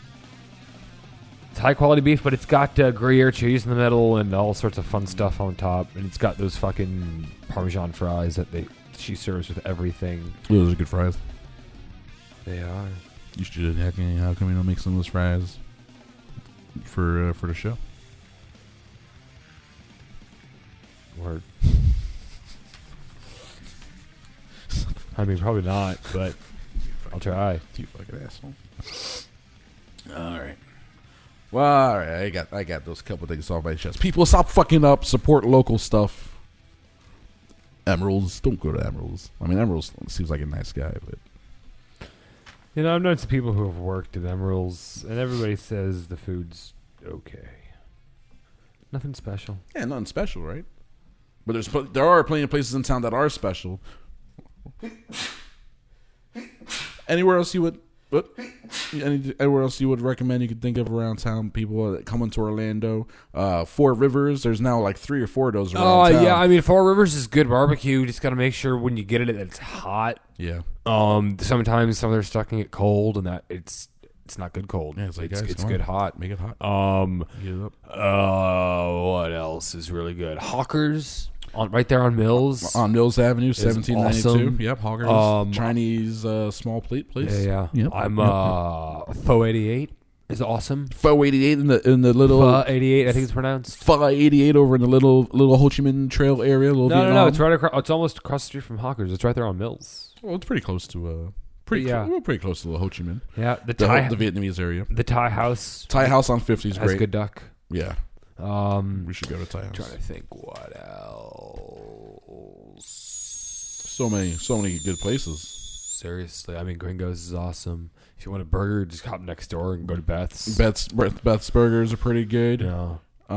Speaker 2: It's high quality beef, but it's got Gruyere cheese in the middle and all sorts of fun stuff on top. And it's got those fucking Parmesan fries that she serves with everything.
Speaker 1: Those are good fries.
Speaker 2: They are.
Speaker 1: You should. How come you don't make some of those fries for the show?
Speaker 2: Word. I mean, probably not, but I'll try.
Speaker 1: You fucking asshole. All right. Well, all right. I got those couple things off my chest. People, stop fucking up. Support local stuff. Emeralds. Don't go to Emeralds. I mean, Emeralds seems like a nice guy, but...
Speaker 2: You know, I've known some people who have worked at Emeralds, and everybody says the food's okay. Nothing special.
Speaker 1: Yeah, nothing special, right? But there are plenty of places in town that are special. Anywhere else you would... What? Anywhere else you would recommend you could think of around town? People that coming to Orlando, Four Rivers. There's now like 3 or 4 of those around town.
Speaker 2: Yeah. I mean, Four Rivers is good barbecue. You just got to make sure when you get it that it's hot.
Speaker 1: Yeah.
Speaker 2: Sometimes some of their stuff can get cold, and that it's not good cold.
Speaker 1: Yeah, it's like, guys,
Speaker 2: it's good hot.
Speaker 1: Make it hot. Get it up.
Speaker 2: What else is really good? Hawkers. Right there on Mills.
Speaker 1: On Mills Avenue, 1792.
Speaker 2: Awesome.
Speaker 1: Yep, Hawkers. Chinese small plate place.
Speaker 2: Yeah.
Speaker 1: Yep.
Speaker 2: I'm Pho 88 is awesome.
Speaker 1: Pho 88 in the little...
Speaker 2: Pho 88, I think it's pronounced.
Speaker 1: Pho 88 over in the little Ho Chi Minh Trail area.
Speaker 2: No. It's right across. It's almost across the street from Hawkers. It's right there on Mills.
Speaker 1: Well, it's pretty close to... Pretty close to the Ho Chi Minh.
Speaker 2: Yeah, the
Speaker 1: Vietnamese area.
Speaker 2: The Thai house.
Speaker 1: Thai house on 50 is great.
Speaker 2: Has good duck.
Speaker 1: Yeah. We should go to Thai house.
Speaker 2: Trying to think what else.
Speaker 1: So many good places.
Speaker 2: Seriously, I mean, Gringos is awesome. If you want a burger, just hop next door and go to Beth's.
Speaker 1: Beth's burgers are pretty good.
Speaker 2: Yeah.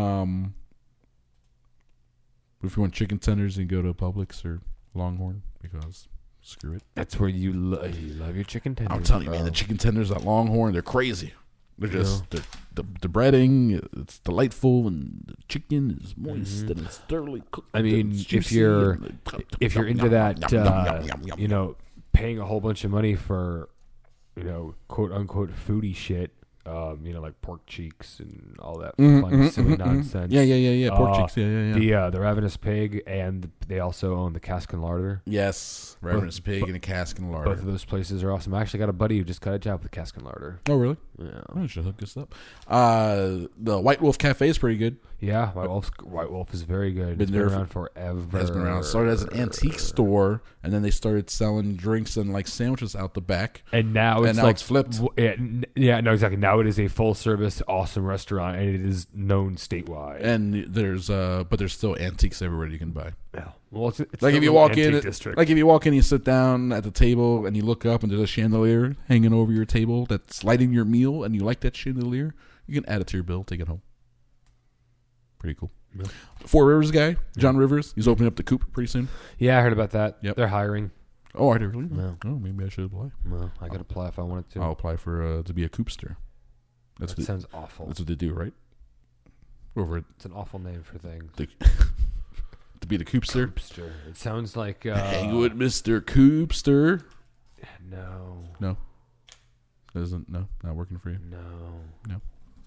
Speaker 1: If you want chicken tenders, you can go to Publix or Longhorn because screw it.
Speaker 2: That's where you love your chicken tenders.
Speaker 1: I'm telling you, man, the chicken tenders at Longhorn, they're crazy. They're just the breading, it's delightful, and the chicken is moist and it's thoroughly cooked.
Speaker 2: I mean, if you're into that, you know, paying a whole bunch of money for, you know, quote unquote foodie shit, you know, like pork cheeks and all that fun silly nonsense.
Speaker 1: Yeah. Pork cheeks, yeah.
Speaker 2: The Ravenous Pig, and they also own the Cask and Larder.
Speaker 1: Yes, Ravenous Pig and a Cask and Larder.
Speaker 2: Both of those places are awesome. I actually got a buddy who just got a job with Cask and Larder.
Speaker 1: Oh, really?
Speaker 2: Yeah.
Speaker 1: I should hook this up. The White Wolf Cafe is pretty good.
Speaker 2: Yeah, White Wolf is very good. It's been around forever.
Speaker 1: It's been around. It started as an antique store, and then they started selling drinks and like sandwiches out the back.
Speaker 2: And now
Speaker 1: it's flipped.
Speaker 2: Yeah, no, exactly. Now it is a full service, awesome restaurant, and it is known statewide.
Speaker 1: And there's still antiques everywhere you can buy.
Speaker 2: Yeah. Well, it's
Speaker 1: like if you walk in, you sit down at the table and you look up and there's a chandelier hanging over your table that's lighting your meal, and you like that chandelier, you can add it to your bill, take it home. Pretty cool. Yeah. Four Rivers guy, John Rivers, he's opening up the Coop pretty soon.
Speaker 2: Yeah, I heard about that.
Speaker 1: Yep.
Speaker 2: They're hiring.
Speaker 1: Oh, are they really?
Speaker 2: No.
Speaker 1: Oh, maybe I should apply.
Speaker 2: No, I could apply if I wanted to.
Speaker 1: I'll apply for to be a Coopster.
Speaker 2: That sounds awful.
Speaker 1: That's what they do, right?
Speaker 2: It's an awful name for things.
Speaker 1: To be the Coopster.
Speaker 2: Coopster. It sounds like
Speaker 1: hang with Mr. Coopster.
Speaker 2: No.
Speaker 1: Doesn't not working for you?
Speaker 2: No.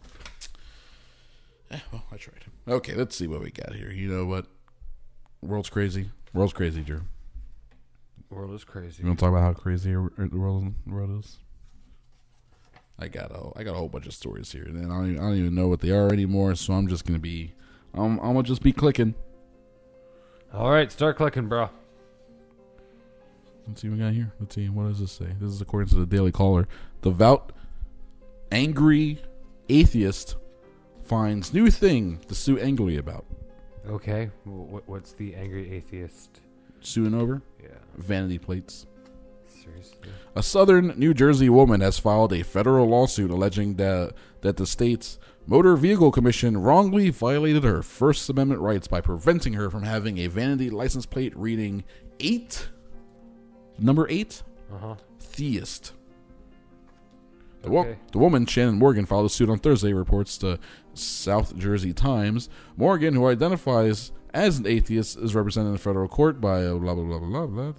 Speaker 1: Well, I tried. Okay, let's see what we got here. You know what? World's crazy, Drew.
Speaker 2: World is crazy.
Speaker 1: You want to talk about how crazy the world is? I got a whole bunch of stories here, and I don't even know what they are anymore. So I'm just gonna be, I'm gonna just be clicking.
Speaker 2: All right, start clicking, bro.
Speaker 1: Let's see what we got here. Let's see, what does this say? This is according to the Daily Caller. Devout, angry atheist finds new thing to sue angrily about.
Speaker 2: Okay, what's the angry atheist
Speaker 1: suing over?
Speaker 2: Yeah,
Speaker 1: vanity plates.
Speaker 2: Seriously.
Speaker 1: A southern New Jersey woman has filed a federal lawsuit alleging that the state's Motor Vehicle Commission wrongly violated her First Amendment rights by preventing her from having a vanity license plate reading number 8, theist. The woman, Shannon Morgan, filed a suit on Thursday, reports the South Jersey Times. Morgan, who identifies as an atheist, is represented in the federal court by blah, blah, blah, blah, blah.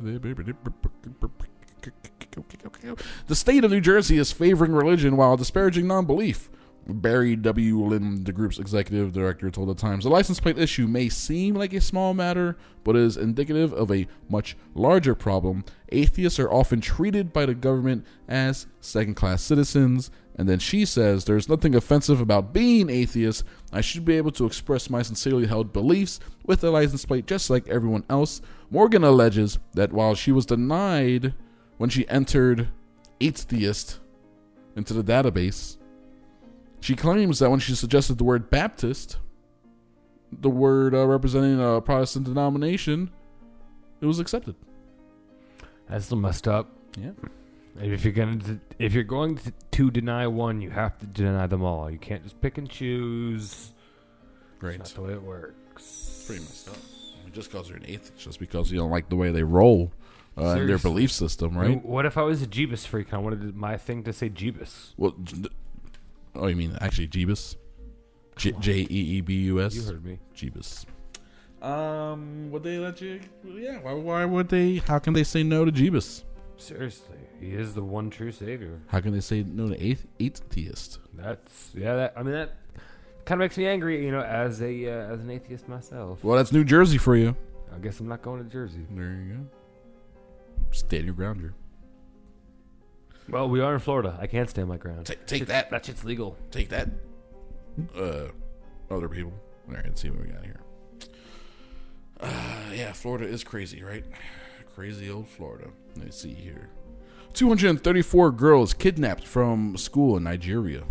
Speaker 1: The state of New Jersey is favoring religion while disparaging non-belief. Barry W. Lynn, the group's executive director, told the Times, the license plate issue may seem like a small matter, but is indicative of a much larger problem. Atheists are often treated by the government as second-class citizens, and then she says, there's nothing offensive about being atheist. I should be able to express my sincerely held beliefs with a license plate just like everyone else. Morgan alleges that while she was denied when she entered atheist into the database, She claims that when she suggested the word Baptist, the word representing a Protestant denomination, it was accepted.
Speaker 2: That's still messed up.
Speaker 1: Yeah.
Speaker 2: If you're going to deny one, you have to deny them all. You can't just pick and choose.
Speaker 1: Right.
Speaker 2: That's not the way it works.
Speaker 1: Pretty messed up. Just because you're an atheist, just because you don't like the way they roll in their belief system, right?
Speaker 2: What if I was a Jeebus freak? I wanted my thing to say Jeebus.
Speaker 1: Well, oh, you mean actually Jeebus? Jeebus?
Speaker 2: You heard me.
Speaker 1: Jeebus. Would they let you? Yeah. Why would they? How can they say no to Jeebus?
Speaker 2: Seriously, he is the one true savior.
Speaker 1: How can they say no to atheist?
Speaker 2: That kind of makes me angry, as an atheist myself.
Speaker 1: Well, that's New Jersey for you.
Speaker 2: I guess I'm not going to Jersey.
Speaker 1: There you go. Stand your ground here.
Speaker 2: Well, we are in Florida. I can't stand my ground.
Speaker 1: Take that.
Speaker 2: That shit's legal.
Speaker 1: Take that. Other people. All right, let's see what we got here. Yeah, Florida is crazy, right? Crazy old Florida. Let's see here. 234 girls kidnapped from school in Nigeria.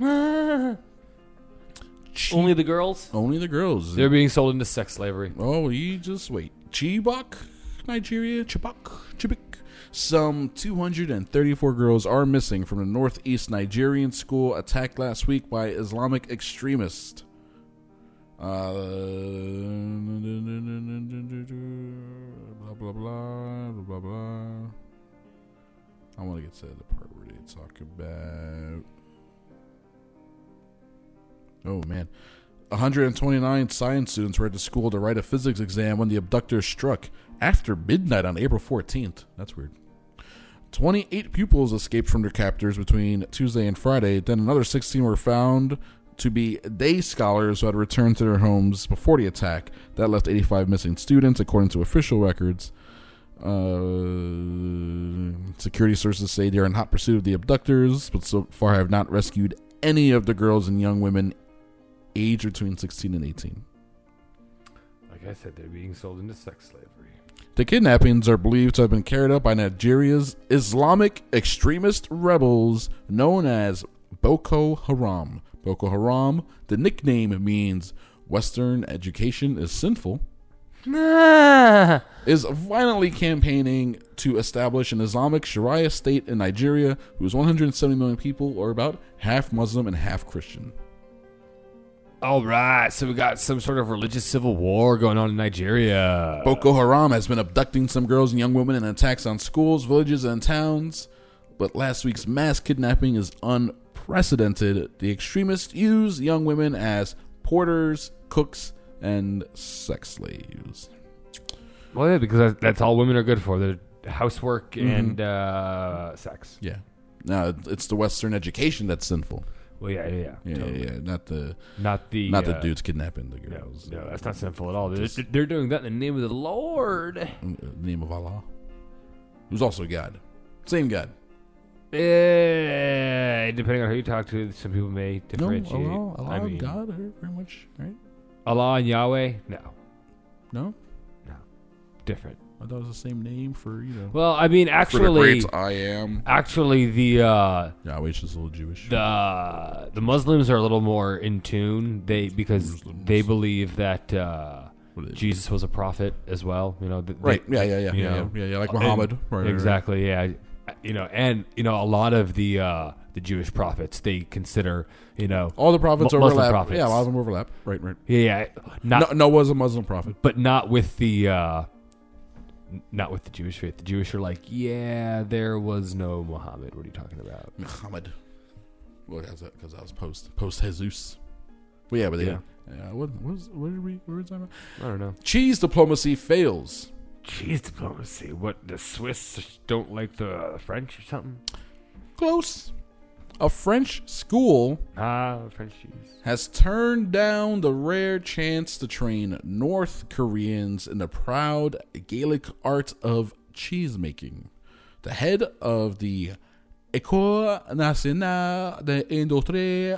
Speaker 2: Only the girls?
Speaker 1: Only the girls.
Speaker 2: They're being sold into sex slavery.
Speaker 1: Oh, you just wait. Chibok, Nigeria. Chibok. Some 234 girls are missing from the northeast Nigerian school attacked last week by Islamic extremists. Blah, blah, blah, blah, blah. I want to get to the part where they talk about... Oh, man. 129 science students were at the school to write a physics exam when the abductors struck after midnight on April 14th. That's weird. 28 pupils escaped from their captors between Tuesday and Friday. Then another 16 were found to be day scholars who had returned to their homes before the attack. That left 85 missing students, according to official records. Security sources say they are in hot pursuit of the abductors, but so far have not rescued any of the girls and young women aged between 16 and 18.
Speaker 2: Like I said, they're being sold into sex slavery.
Speaker 1: The kidnappings are believed to have been carried out by Nigeria's Islamic extremist rebels known as Boko Haram. Boko Haram, the nickname means Western education is sinful, is violently campaigning to establish an Islamic Sharia state in Nigeria, whose 170 million people are about half Muslim and half Christian.
Speaker 2: All right, so we got some sort of religious civil war going on in Nigeria.
Speaker 1: Boko Haram has been abducting some girls and young women in attacks on schools, villages, and towns. But last week's mass kidnapping is unprecedented. The extremists use young women as porters, cooks, and sex slaves.
Speaker 2: Well, yeah, because that's all women are good for. They're housework and sex.
Speaker 1: Yeah. No, it's the Western education that's sinful.
Speaker 2: Well, yeah. Totally.
Speaker 1: Yeah. Not the dudes kidnapping the girls.
Speaker 2: No, that's not sinful at all. They're doing that in the name of the Lord.
Speaker 1: In the name of Allah, who's also God. Same God.
Speaker 2: Depending on who you talk to, some people may differentiate.
Speaker 1: No, Allah and God are very much, right?
Speaker 2: Allah and Yahweh? No. Different.
Speaker 1: I thought it was the same name for,
Speaker 2: Well, I mean, actually,
Speaker 1: for the great I am.
Speaker 2: Actually,
Speaker 1: Yahweh's just a little Jewish.
Speaker 2: The Muslims are a little more in tune. Because they believe that Jesus was a prophet as well.
Speaker 1: Right? Yeah. Like Muhammad. Right.
Speaker 2: Exactly. Yeah. And a lot of the Jewish prophets they consider
Speaker 1: all the prophets
Speaker 2: Muslim
Speaker 1: overlap.
Speaker 2: prophets.
Speaker 1: Yeah, a lot of them overlap. Right.
Speaker 2: Yeah.
Speaker 1: Noah's a Muslim prophet,
Speaker 2: but not with the. Not with the Jewish faith. The Jewish are like, yeah, there was no Muhammad. What are you talking about?
Speaker 1: Muhammad. Well, because I was post Jesus. Well, yeah, but they.
Speaker 2: Yeah.
Speaker 1: What were we talking about?
Speaker 2: I don't know.
Speaker 1: Cheese diplomacy fails.
Speaker 2: Cheese diplomacy. What, the Swiss don't like the French or something?
Speaker 1: Close. A French school
Speaker 2: French cheese
Speaker 1: has turned down the rare chance to train North Koreans in the proud Gaelic art of cheese making. The head of the École Nationale d'Industrie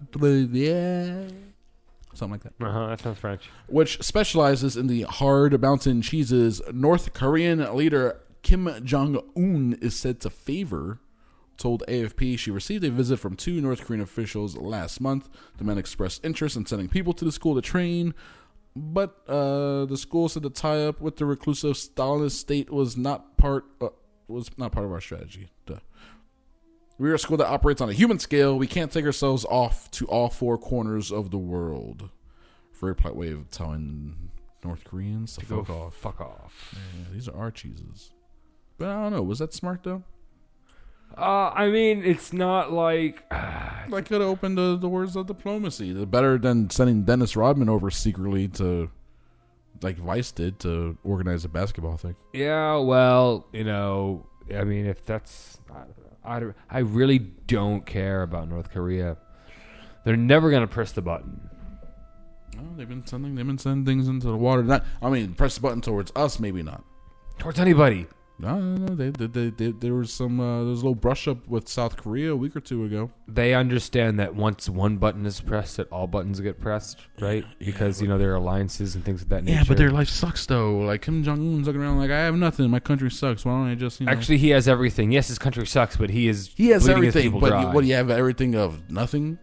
Speaker 1: something like that.
Speaker 2: That sounds French.
Speaker 1: Which specializes in the hard mountain cheeses North Korean leader Kim Jong-un is said to favor, told AFP she received a visit from 2 North Korean officials last month. The men expressed interest in sending people to the school to train, but the school said the tie-up with the reclusive Stalinist state was not part of our strategy. Duh. We are a school that operates on a human scale. We can't take ourselves off to all 4 corners of the world. Very polite way of telling North Koreans to fuck off.
Speaker 2: Fuck off.
Speaker 1: Yeah, these are our cheeses. But I don't know. Was that smart, though?
Speaker 2: I mean, it's not like...
Speaker 1: That could open the doors of diplomacy. Better than sending Dennis Rodman over secretly to, like Vice did, to organize a basketball thing.
Speaker 2: Yeah, well, I mean, if that's... I really don't care about North Korea. They're never going to press the button.
Speaker 1: No, they've been sending things into the water. Press the button towards us, maybe not.
Speaker 2: Towards anybody.
Speaker 1: No. There was there was a little brush up with South Korea a week or 2 ago.
Speaker 2: They understand that once one button is pressed, that all buttons get pressed, right? Because there are alliances and things of that nature.
Speaker 1: Yeah, but their life sucks though. Like Kim Jong Un's looking around like, I have nothing. My country sucks. Why don't I just
Speaker 2: Actually, he has everything. Yes, his country sucks, but he has
Speaker 1: everything. But
Speaker 2: dry.
Speaker 1: What do you have? Everything of nothing.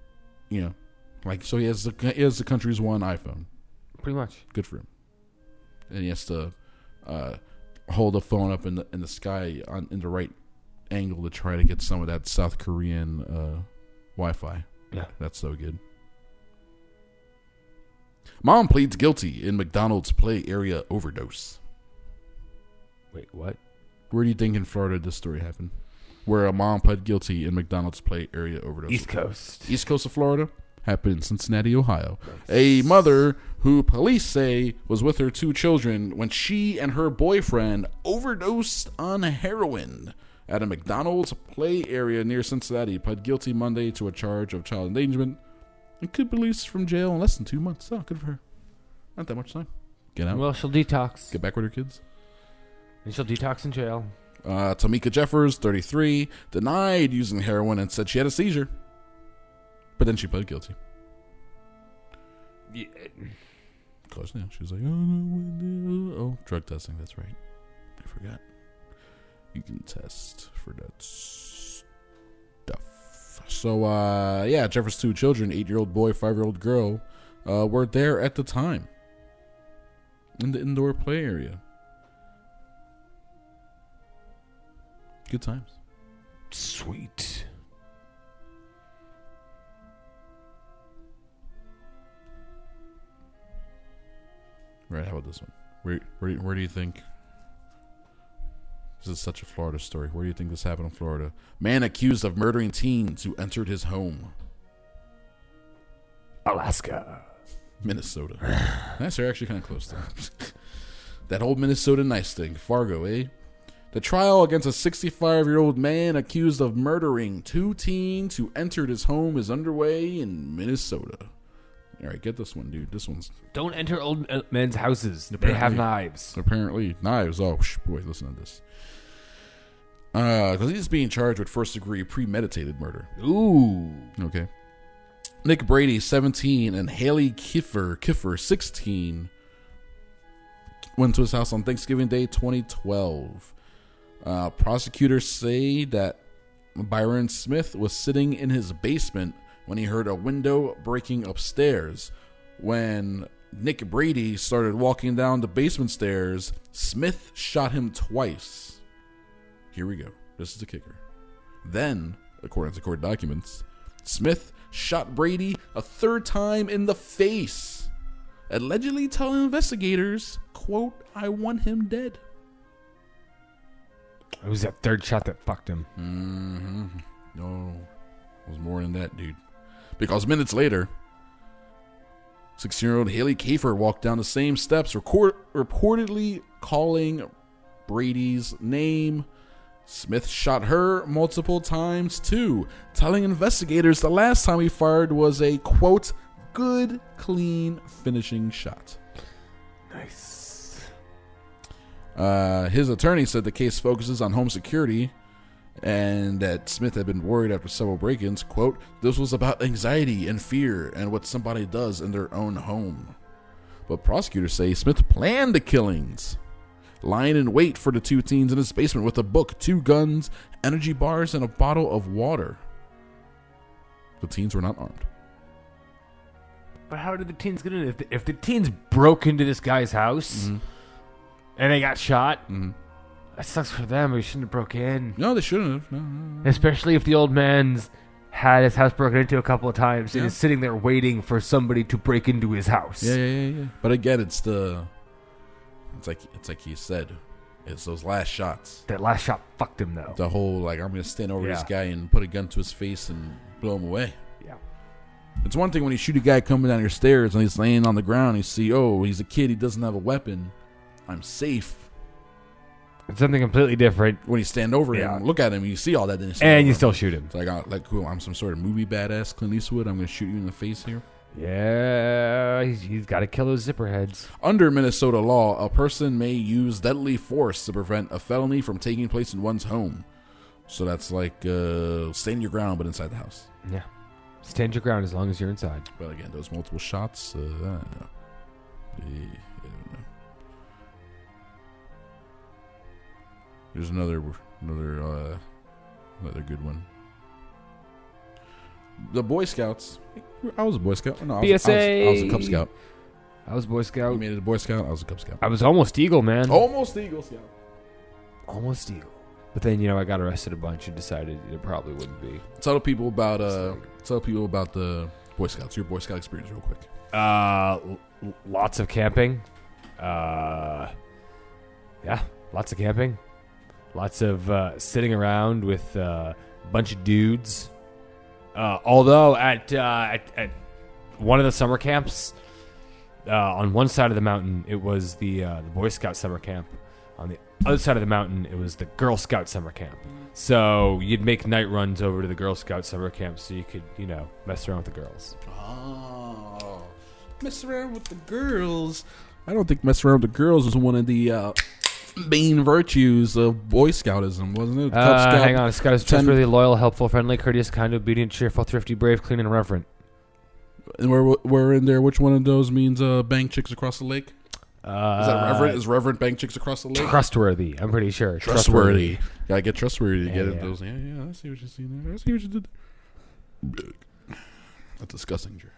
Speaker 1: So he has the country's one iPhone.
Speaker 2: Pretty much.
Speaker 1: Good for him. And he has to hold the phone up in the sky in the right angle to try to get some of that South Korean Wi-Fi.
Speaker 2: Yeah,
Speaker 1: that's so good. Mom pleads guilty in McDonald's play area overdose.
Speaker 2: Wait, what?
Speaker 1: Where do you think in Florida this story happened? Where a mom pled guilty in McDonald's play area overdose.
Speaker 2: East Coast
Speaker 1: of Florida. Happened in Cincinnati, Ohio. A mother who police say was with her 2 children when she and her boyfriend overdosed on heroin at a McDonald's play area near Cincinnati pled guilty Monday to a charge of child endangerment and could be released from jail in less than 2 months. Oh, good for her. Not that much time. Get out.
Speaker 2: Well, she'll detox.
Speaker 1: Get back with her kids.
Speaker 2: And she'll detox in jail.
Speaker 1: Tamika Jeffers, 33, denied using heroin and said she had a seizure. But then she pled guilty.
Speaker 2: Yeah.
Speaker 1: Because she was like, oh, drug testing. That's right. I forgot. You can test for that stuff. So, Jeffers' 2 children, 8-year-old boy, 5-year-old girl, were there at the time in the indoor play area. Good times.
Speaker 2: Sweet.
Speaker 1: Right, how about this one? Where do you think... This is such a Florida story. Where do you think this happened in Florida? Man accused of murdering teens who entered his home.
Speaker 2: Alaska.
Speaker 1: Minnesota. Nice, they're actually kind of close to that old Minnesota nice thing. Fargo, eh? The trial against a 65-year-old man accused of murdering 2 teens who entered his home is underway in Minnesota. All right, get this one, dude. This one's...
Speaker 2: Don't enter old men's houses. They have knives.
Speaker 1: Apparently. Knives. Oh, boy, listen to this. Because he's being charged with first-degree premeditated murder.
Speaker 2: Ooh.
Speaker 1: Okay. Nick Brady, 17, and Haley Kiffer, 16, went to his house on Thanksgiving Day 2012. Prosecutors say that Byron Smith was sitting in his basement when he heard a window breaking upstairs. When Nick Brady started walking down the basement stairs, Smith shot him twice. Here we go. This is the kicker. Then, according to court documents, Smith shot Brady a 3rd time in the face, allegedly telling investigators, quote, I want him dead.
Speaker 2: It was that 3rd shot that fucked him.
Speaker 1: Mm-hmm. No, it was more than that, dude. Because minutes later, 16-year-old Haley Kiefer walked down the same steps, reportedly calling Brady's name. Smith shot her multiple times too, telling investigators the last time he fired was a, quote, good, clean finishing shot.
Speaker 2: Nice.
Speaker 1: His attorney said the case focuses on home security and that Smith had been worried after several break-ins. Quote, this was about anxiety and fear and what somebody does in their own home. But prosecutors say Smith planned the killings. lying in wait for the two teens in his basement with a book, 2 guns, energy bars, and a bottle of water. The teens were not armed.
Speaker 2: But how did the teens get in? If the teens broke into this guy's house and they got shot, that sucks for them. We shouldn't have broke in.
Speaker 1: No, they shouldn't have. No.
Speaker 2: Especially if the old man's had his house broken into a couple of times and is sitting there waiting for somebody to break into his house.
Speaker 1: Yeah. But again, it's like he said, it's those last shots.
Speaker 2: That last shot fucked him, though.
Speaker 1: The whole, like, I'm going to stand over this guy and put a gun to his face and blow him away.
Speaker 2: Yeah.
Speaker 1: It's one thing when you shoot a guy coming down your stairs and he's laying on the ground. You see, oh, he's a kid. He doesn't have a weapon. I'm safe.
Speaker 2: It's something completely different.
Speaker 1: When you stand over him, look at him, you see all that.
Speaker 2: And you still shoot him.
Speaker 1: It's like, cool, I'm some sort of movie badass Clint Eastwood. I'm going to shoot you in the face here.
Speaker 2: Yeah, he's got to kill those zipper heads.
Speaker 1: Under Minnesota law, a person may use deadly force to prevent a felony from taking place in one's home. So that's like stand your ground, but inside the house.
Speaker 2: Yeah. Stand your ground as long as you're inside.
Speaker 1: But again, those multiple shots, I don't know. There's another good one. The Boy Scouts. I was a Boy Scout. No,
Speaker 2: BSA.
Speaker 1: I was a Cub Scout.
Speaker 2: I was Boy Scout.
Speaker 1: You made it a Boy Scout. I was a Cub Scout.
Speaker 2: I was almost Eagle, man.
Speaker 1: Almost Eagle Scout.
Speaker 2: Almost Eagle. But then, I got arrested a bunch and decided it probably wouldn't be.
Speaker 1: Tell people about the Boy Scouts. Your Boy Scout experience, real quick.
Speaker 2: Lots of camping. Yeah, lots of camping. Lots of sitting around with a bunch of dudes. Although at one of the summer camps, on one side of the mountain, it was the Boy Scout summer camp. On the other side of the mountain, it was the Girl Scout summer camp. So you'd make night runs over to the Girl Scout summer camp so you could, mess around with the girls.
Speaker 1: Oh, mess around with the girls. I don't think mess around with the girls was one of the main virtues of Boy Scoutism, wasn't it? Cub Scout,
Speaker 2: hang on. A Scout is trustworthy, loyal, helpful, friendly, courteous, kind, obedient, cheerful, thrifty, brave, clean, and reverent.
Speaker 1: And we're in there. Which one of those means bang chicks across the lake? Is that reverent? Is reverent bang chicks across the lake?
Speaker 2: Trustworthy. I'm pretty sure.
Speaker 1: Trustworthy. Gotta get trustworthy to get it. Those. Yeah. I see what you're seeing there. I see what you did. That's disgusting, Drew.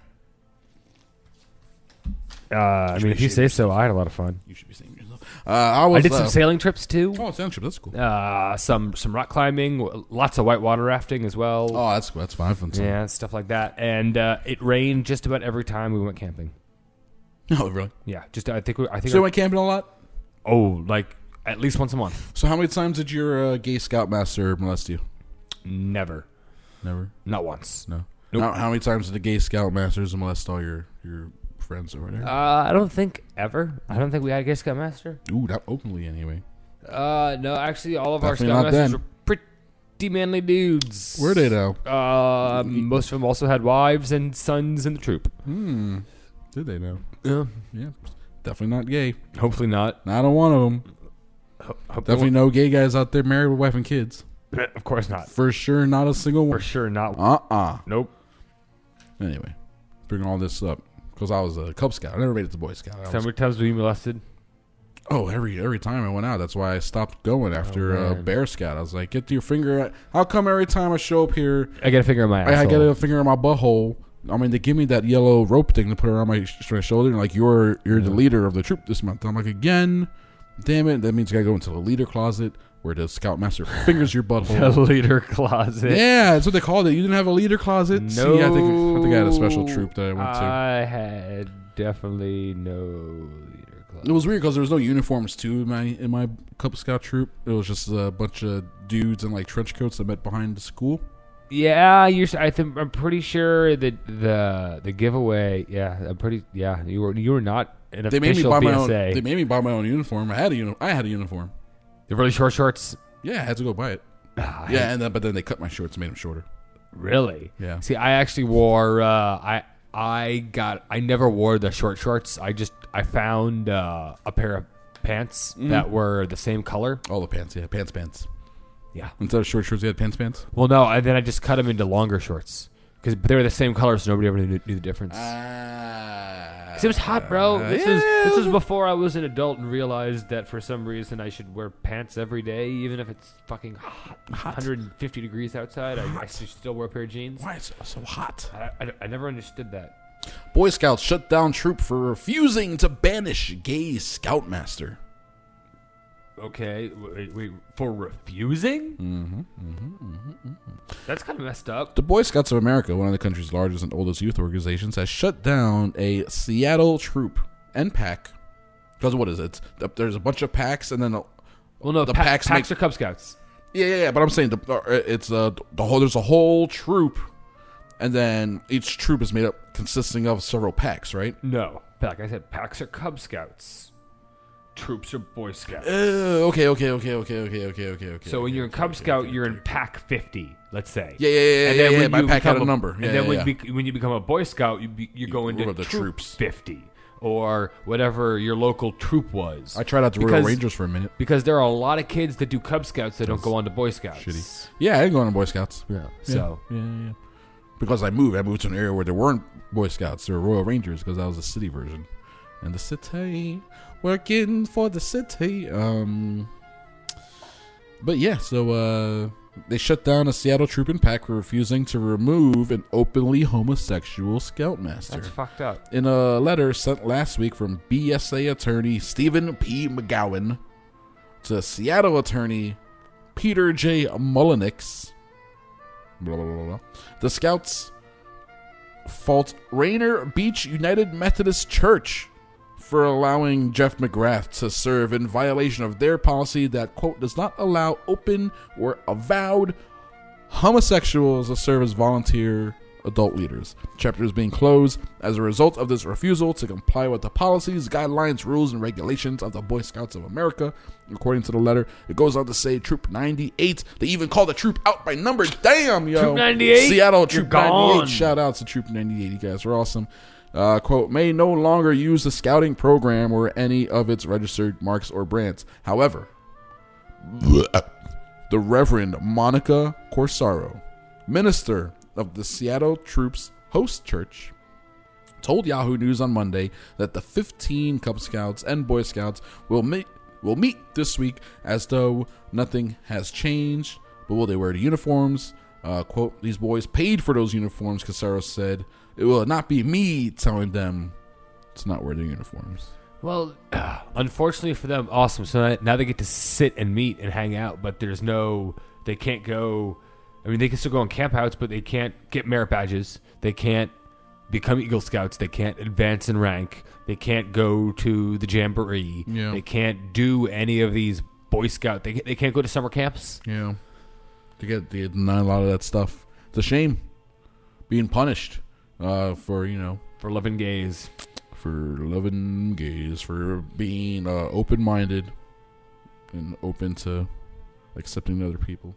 Speaker 2: If you say so, I had a lot of fun.
Speaker 1: You should be saying yourself.
Speaker 2: I did some sailing trips too.
Speaker 1: Oh, sailing trips, that's cool.
Speaker 2: Some rock climbing, lots of whitewater rafting as well.
Speaker 1: Oh, that's cool. That's fun.
Speaker 2: Yeah, stuff like that. And it rained just about every time we went camping.
Speaker 1: Oh, really?
Speaker 2: Yeah, I think.
Speaker 1: So you went camping a lot?
Speaker 2: Oh, like at least once a month.
Speaker 1: So how many times did your gay scoutmaster molest you?
Speaker 2: Never. Not once.
Speaker 1: No.
Speaker 2: Nope.
Speaker 1: How many times did the gay scoutmasters molest all your friends over there?
Speaker 2: I don't think ever. I don't think we had a gay scoutmaster.
Speaker 1: Ooh, not openly anyway.
Speaker 2: No, actually, all of
Speaker 1: Definitely
Speaker 2: our scoutmasters were pretty manly dudes.
Speaker 1: Were they now?
Speaker 2: Most of them also had wives and sons in the troop.
Speaker 1: Did they now?
Speaker 2: Yeah.
Speaker 1: Definitely not gay.
Speaker 2: Hopefully not.
Speaker 1: Not on one of them. Definitely no gay guys out there married with wife and kids.
Speaker 2: Of course not.
Speaker 1: For sure, not a single one.
Speaker 2: For sure not.
Speaker 1: Nope. Anyway, bringing all this up because I was a Cub Scout. I never made it to Boy Scout.
Speaker 2: How many times were you molested?
Speaker 1: Oh, every time I went out. That's why I stopped going after Bear Scout. I was like, get your finger. How come every time I show up here,
Speaker 2: I get a finger in my asshole?
Speaker 1: I get a finger in my butthole. I mean, they give me that yellow rope thing to put around my shoulder, and like you're the leader of the troop this month. I'm like, again, damn it. That means I gotta go into the leader closet where the scoutmaster fingers your butthole.
Speaker 2: The leader closet.
Speaker 1: Yeah, that's what they called it. You didn't have a leader closet?
Speaker 2: No.
Speaker 1: See, I think I had a special troop that I went to.
Speaker 2: I had definitely no leader closet.
Speaker 1: It was weird because there was no uniforms too in my Cub Scout troop. It was just a bunch of dudes in like trench coats that met behind the school.
Speaker 2: Yeah, I'm pretty sure that the giveaway. Yeah, you were not an official BSA.
Speaker 1: They made me buy my own uniform. I had a uniform.
Speaker 2: The really short shorts.
Speaker 1: Yeah, I had to go buy it. But then they cut my shorts and made them shorter.
Speaker 2: Really?
Speaker 1: Yeah.
Speaker 2: See, I actually wore. I never wore the short shorts. I found a pair of pants that were the same color.
Speaker 1: All the pants, yeah, pants.
Speaker 2: Yeah.
Speaker 1: Instead of short shorts, you had pants.
Speaker 2: Well, no, and then I just cut them into longer shorts because they were the same color, so nobody ever knew the difference. 'Cause it was hot, bro. This was before I was an adult and realized that for some reason I should wear pants every day, even if it's fucking hot. 150 degrees outside. I should still wear a pair of jeans.
Speaker 1: Why is it so hot?
Speaker 2: I never understood that.
Speaker 1: Boy Scouts shut down troop for refusing to banish gay scoutmaster.
Speaker 2: Okay, wait, for refusing? That's kind of messed up.
Speaker 1: The Boy Scouts of America, one of the country's largest and oldest youth organizations, has shut down a Seattle troop and pack. Because what is it? There's a bunch of packs, and then
Speaker 2: the packs are Cub Scouts.
Speaker 1: Yeah. But I'm saying there's a whole troop, and then each troop is made up consisting of several packs, right?
Speaker 2: No, like I said, packs are Cub Scouts. Troops are Boy Scouts.
Speaker 1: Okay.
Speaker 2: So when you're in Cub Scout, you're in pack 50, let's say.
Speaker 1: Yeah. My pack had a number.
Speaker 2: And then when you become a Boy Scout, you go into
Speaker 1: the troops
Speaker 2: 50 or whatever your local troop was.
Speaker 1: I tried out the Royal Rangers for a minute.
Speaker 2: Because there are a lot of kids that do Cub Scouts that don't go on to Boy Scouts.
Speaker 1: Shitty. Yeah, I didn't go on to Boy Scouts.
Speaker 2: Yeah. So.
Speaker 1: Yeah. Because I moved to an area where there weren't Boy Scouts. There were Royal Rangers because I was a city version. And the city, working for the city. But yeah, so they shut down a Seattle troop and pack for refusing to remove an openly homosexual scoutmaster.
Speaker 2: That's fucked up.
Speaker 1: In a letter sent last week from BSA attorney Stephen P. McGowan to Seattle attorney Peter J. Mullenix, blah, blah, blah, blah. The Scouts fault Rainier Beach United Methodist Church for allowing Jeff McGrath to serve in violation of their policy that, quote, does not allow open or avowed homosexuals to serve as volunteer adult leaders. The chapter is being closed as a result of this refusal to comply with the policies, guidelines, rules, and regulations of the Boy Scouts of America. According to the letter, it goes on to say Troop 98. They even call the troop out by number. Damn, yo.
Speaker 2: Troop 98?
Speaker 1: Seattle Troop 98.
Speaker 2: Gone.
Speaker 1: Shout out to Troop 98. You guys are awesome. Quote, may no longer use the scouting program or any of its registered marks or brands. However, the Reverend Monica Corsaro, minister of the Seattle Troops Host Church, told Yahoo News on Monday that the 15 Cub Scouts and Boy Scouts will meet this week as though nothing has changed. But will they wear the uniforms? Quote, these boys paid for those uniforms, Corsaro said. It will not be me telling them to not wear their uniforms.
Speaker 2: Well, unfortunately for them, awesome. So now they get to sit and meet and hang out, but they can't go. I mean, they can still go on campouts, but they can't get merit badges. They can't become Eagle Scouts. They can't advance in rank. They can't go to the Jamboree.
Speaker 1: Yeah.
Speaker 2: They can't do any of these Boy Scout. They can't go to summer camps.
Speaker 1: Yeah. They deny a lot of that stuff. It's a shame. Being punished for
Speaker 2: loving gays.
Speaker 1: For being open-minded and open to accepting other people.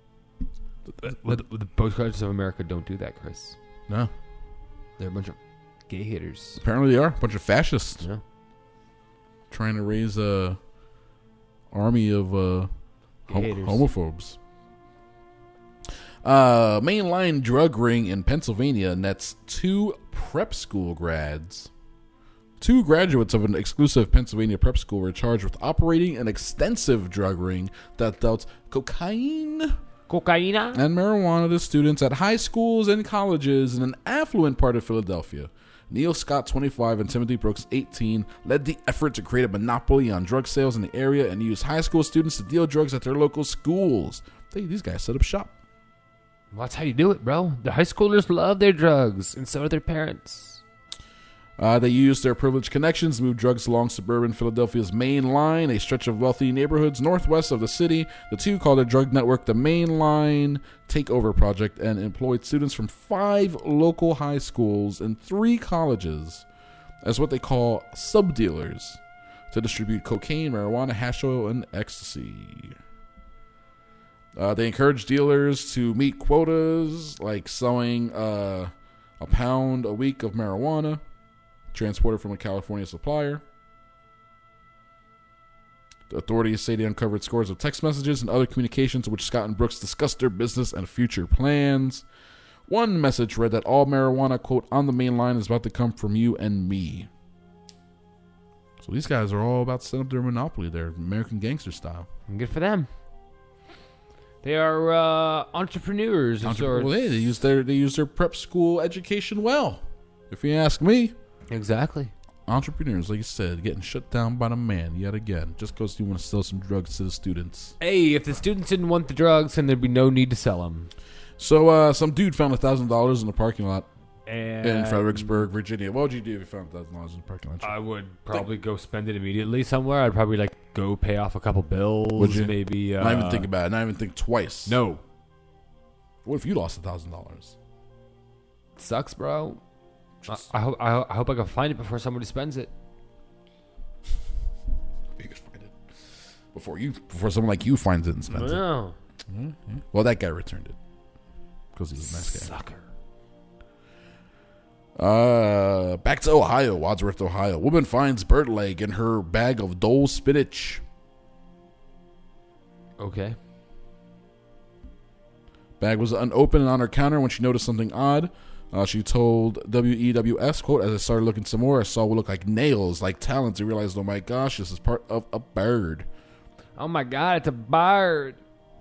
Speaker 2: The Boy Scouts of America don't do that, Chris.
Speaker 1: No.
Speaker 2: They're a bunch of gay haters.
Speaker 1: Apparently they are. A bunch of fascists.
Speaker 2: Yeah.
Speaker 1: Trying to raise a army of homophobes. Mainline drug ring in Pennsylvania nets 2 prep school grads. 2 graduates of an exclusive Pennsylvania prep school were charged with operating an extensive drug ring that dealt cocaine and marijuana to students at high schools and colleges in an affluent part of Philadelphia. Neil Scott, 25, and Timothy Brooks, 18, led the effort to create a monopoly on drug sales in the area and use high school students to deal drugs at their local schools. These guys set up shop.
Speaker 2: Well, that's how you do it, bro. The high schoolers love their drugs, and so do their parents.
Speaker 1: They used their privileged connections to move drugs along suburban Philadelphia's Main Line, a stretch of wealthy neighborhoods northwest of the city. The 2 called their drug network the Main Line Takeover Project and employed students from 5 local high schools and 3 colleges as what they call sub-dealers to distribute cocaine, marijuana, hash oil, and ecstasy. They encourage dealers to meet quotas like selling a pound a week of marijuana transported from a California supplier. The authorities say they uncovered scores of text messages and other communications in which Scott and Brooks discussed their business and future plans. One message read that all marijuana, quote, on the Main Line is about to come from you and me. So these guys are all about to set up their monopoly there, American gangster style.
Speaker 2: Good for them. They are entrepreneurs of sorts.
Speaker 1: Well, they use their prep school education well, if you ask me.
Speaker 2: Exactly.
Speaker 1: Entrepreneurs, like you said, getting shut down by the man yet again, just because you want to sell some drugs to the students.
Speaker 2: Hey, if the students didn't want the drugs, then there'd be no need to sell them.
Speaker 1: So some dude found $1,000 in the parking lot
Speaker 2: And
Speaker 1: in Fredericksburg, Virginia. What would you do if you found $1,000 in the parking lot?
Speaker 2: I would probably go spend it immediately somewhere. I'd probably go pay off a couple bills.
Speaker 1: Would you?
Speaker 2: Maybe.
Speaker 1: Not even think about it. Not even think twice.
Speaker 2: No.
Speaker 1: What if you lost $1,000?
Speaker 2: Sucks, bro. I hope I can find it before somebody spends it.
Speaker 1: You could find it before someone like you finds it and spends it.
Speaker 2: No.
Speaker 1: Mm-hmm. Well, that guy returned it because he was a nice guy.
Speaker 2: Sucker.
Speaker 1: Back to Ohio, Wadsworth, Ohio. Woman finds bird leg in her bag of Dole spinach.
Speaker 2: Okay.
Speaker 1: Bag was unopened and on her counter when she noticed something odd. She told WEWS, quote, as I started looking some more, I saw what looked like nails, like talons. I realized, oh my gosh, this is part of a bird.
Speaker 2: Oh my God, it's a bird.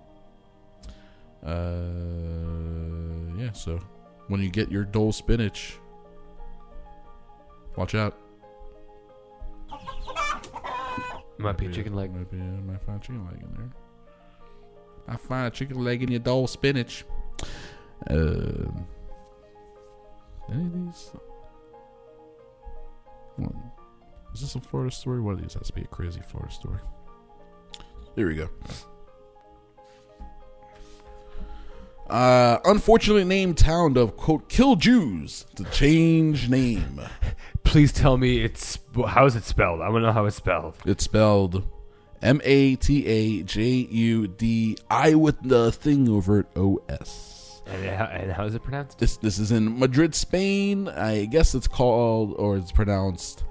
Speaker 1: Yeah, so when you get your Dole spinach, watch out.
Speaker 2: Might be a chicken leg.
Speaker 1: Might find a chicken leg in there. I find a chicken leg in your Dole spinach. Any of these? Is this a Florida story? One of these has to be a crazy Florida story. Here we go. Unfortunately named town of, quote, kill Jews to change name.
Speaker 2: Please tell me how is it spelled? I want to know how it's spelled.
Speaker 1: It's spelled Matajudi with the thing over it, OS.
Speaker 2: And how is it pronounced?
Speaker 1: This is in Madrid, Spain. I guess it's called, or it's pronounced,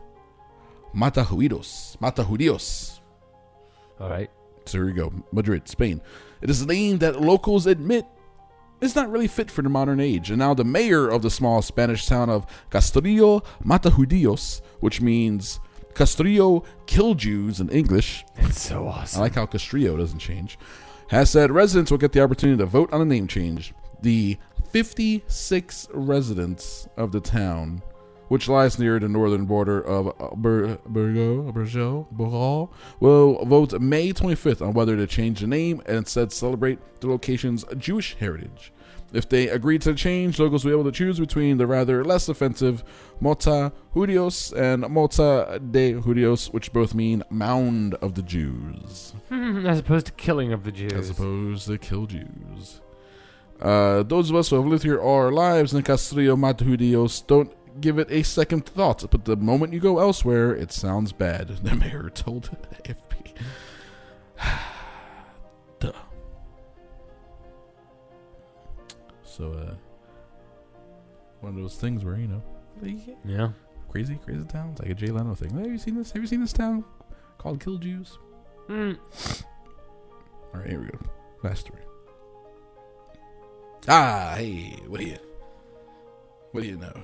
Speaker 1: Matajudios.
Speaker 2: All right.
Speaker 1: So here we go. Madrid, Spain. It is a name that locals admit is not really fit for the modern age. And now the mayor of the small Spanish town of Castrillo Matajudios, which means Castrillo kill Jews in English.
Speaker 2: It's so awesome.
Speaker 1: I like how Castrillo doesn't change. Has said residents will get the opportunity to vote on a name change. The 56 residents of the town, which lies near the northern border of Burgos, will vote May 25th on whether to change the name and instead celebrate the location's Jewish heritage. If they agree to the change, locals will be able to choose between the rather less offensive Mota Judios and Mota de Judios, which both mean mound of the Jews.
Speaker 2: As opposed to killing of the Jews.
Speaker 1: As opposed to kill Jews. Those of us who have lived here all our lives in Castrillo Matajudios don't give it a second thought, but the moment you go elsewhere, it sounds bad, the mayor told AFP. Duh. So, one of those things where,
Speaker 2: Yeah.
Speaker 1: crazy towns, like a Jay Leno thing. Have you seen this? Have you seen this town called Kill Jews? All right, here we go. Last story. Hey, what do you know?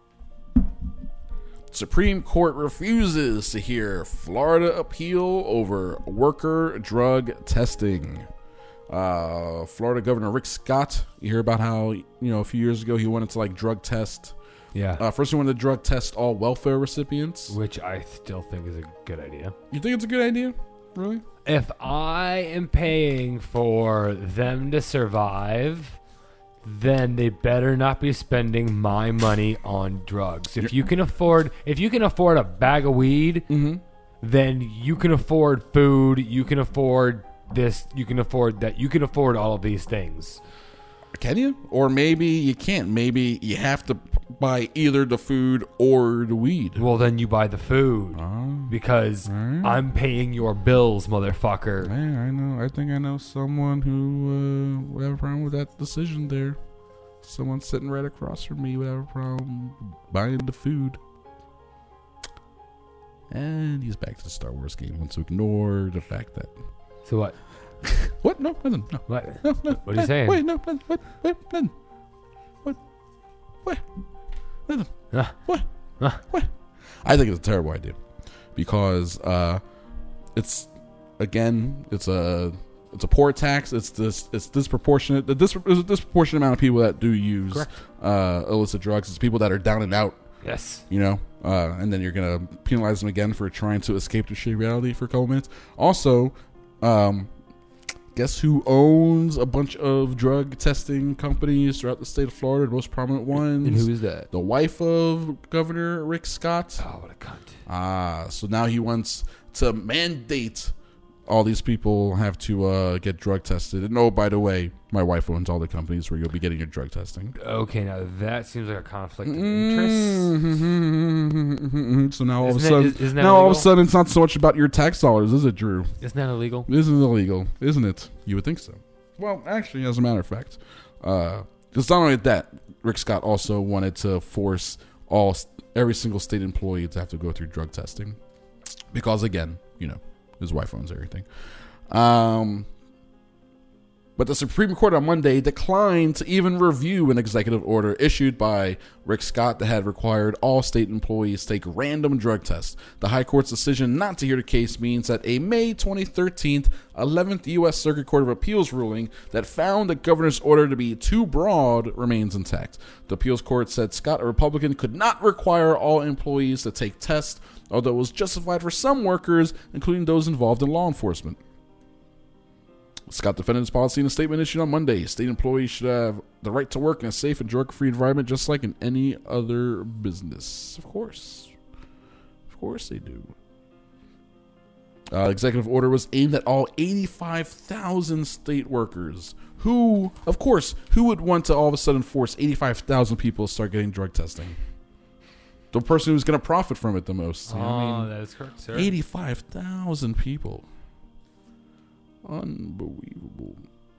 Speaker 1: Supreme Court refuses to hear Florida appeal over worker drug testing. Florida Governor Rick Scott, you hear about how, a few years ago he wanted to drug test.
Speaker 2: Yeah.
Speaker 1: First he wanted to drug test all welfare recipients.
Speaker 2: Which I still think is a good idea.
Speaker 1: You think it's a good idea? Really?
Speaker 2: If I am paying for them to survive, then they better not be spending my money on drugs. If you can afford a bag of weed, then you can afford food, you can afford this, you can afford that, you can afford all of these things.
Speaker 1: Can you? Or maybe you can't. Maybe you have to buy either the food or the weed.
Speaker 2: Well, then you buy the food because I'm paying your bills, motherfucker.
Speaker 1: Man, I know. I think I know someone who would have a problem with that decision there. Someone sitting right across from me would have a problem buying the food. And he's back to the Star Wars game. Wants to ignore the fact that.
Speaker 2: So what?
Speaker 1: What? No, nothing. No.
Speaker 2: What?
Speaker 1: No.
Speaker 2: What are you saying?
Speaker 1: Wait, no, nothing. What? Nothing. What? Nothing. What? What? I think it's a terrible idea. because it's a poor tax. It's disproportionate. There's a disproportionate amount of people that do use illicit drugs. It's people that are down and out.
Speaker 2: Yes.
Speaker 1: And then you're gonna penalize them again for trying to escape the shitty reality for a couple minutes. Also, guess who owns a bunch of drug testing companies throughout the state of Florida? The most prominent ones.
Speaker 2: And who is that?
Speaker 1: The wife of Governor Rick Scott.
Speaker 2: Oh, what a cunt.
Speaker 1: So now he wants to mandate all these people have to get drug tested. And oh, by the way, my wife owns all the companies where you'll be getting your drug testing.
Speaker 2: Okay, now that seems like a conflict of interest.
Speaker 1: So now all of a sudden, it's not so much about your tax dollars, is it, Drew?
Speaker 2: Isn't that illegal?
Speaker 1: This is illegal, isn't it? You would think so. Well, actually, as a matter of fact, because not only that, Rick Scott also wanted to force every single state employee to have to go through drug testing, because again, his wife owns everything. But the Supreme Court on Monday declined to even review an executive order issued by Rick Scott that had required all state employees to take random drug tests. The High Court's decision not to hear the case means that a May 2013 11th U.S. Circuit Court of Appeals ruling that found the governor's order to be too broad remains intact. The appeals court said Scott, a Republican, could not require all employees to take tests, although it was justified for some workers, including those involved in law enforcement. Scott defended his policy in a statement issued on Monday. State employees should have the right to work in a safe and drug-free environment just like in any other business. Of course. Of course they do. Executive order was aimed at all 85,000 state workers who would want to all of a sudden force 85,000 people to start getting drug testing? The person who's going to profit from it the most.
Speaker 2: That is correct, sir.
Speaker 1: 85,000 people. Unbelievable.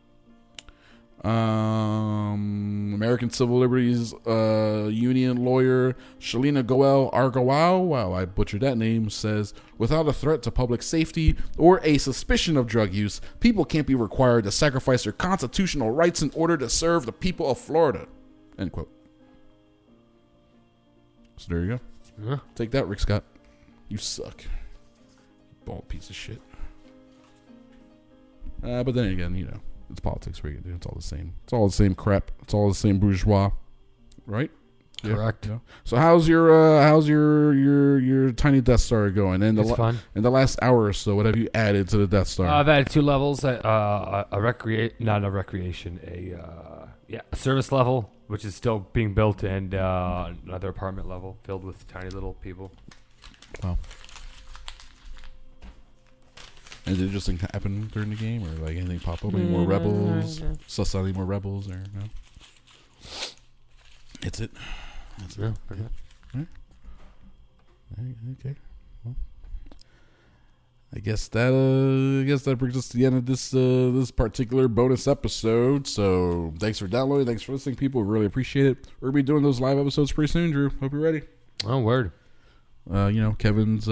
Speaker 1: American Civil Liberties Union lawyer Shalina Goel Argowao, wow, I butchered that name, says, without a threat to public safety or a suspicion of drug use, people can't be required to sacrifice their constitutional rights in order to serve the people of Florida. End quote. So there you go.
Speaker 2: Yeah.
Speaker 1: Take that, Rick Scott. You suck. Bald piece of shit. But then again, it's politics. What are you gonna do? It's all the same. It's all the same crap. It's all the same bourgeois, right?
Speaker 2: Correct.
Speaker 1: Yeah. So how's your tiny Death Star going?
Speaker 2: It's fun.
Speaker 1: In the last hour or so, what have you added to the Death Star?
Speaker 2: I've added 2 levels. A service level, which is still being built, and another apartment level filled with tiny little people.
Speaker 1: Wow. And did it just happen during the game, or like anything pop up? Any more rebels? Suss out any more rebels, or no? That's it.
Speaker 2: Yeah.
Speaker 1: Right. Okay. Well, I guess that brings us to the end of this particular bonus episode. So thanks for downloading. Thanks for listening, people. We really appreciate it. We're gonna be doing those live episodes pretty soon, Drew. Hope you're ready.
Speaker 2: Oh, word.
Speaker 1: Kevin's.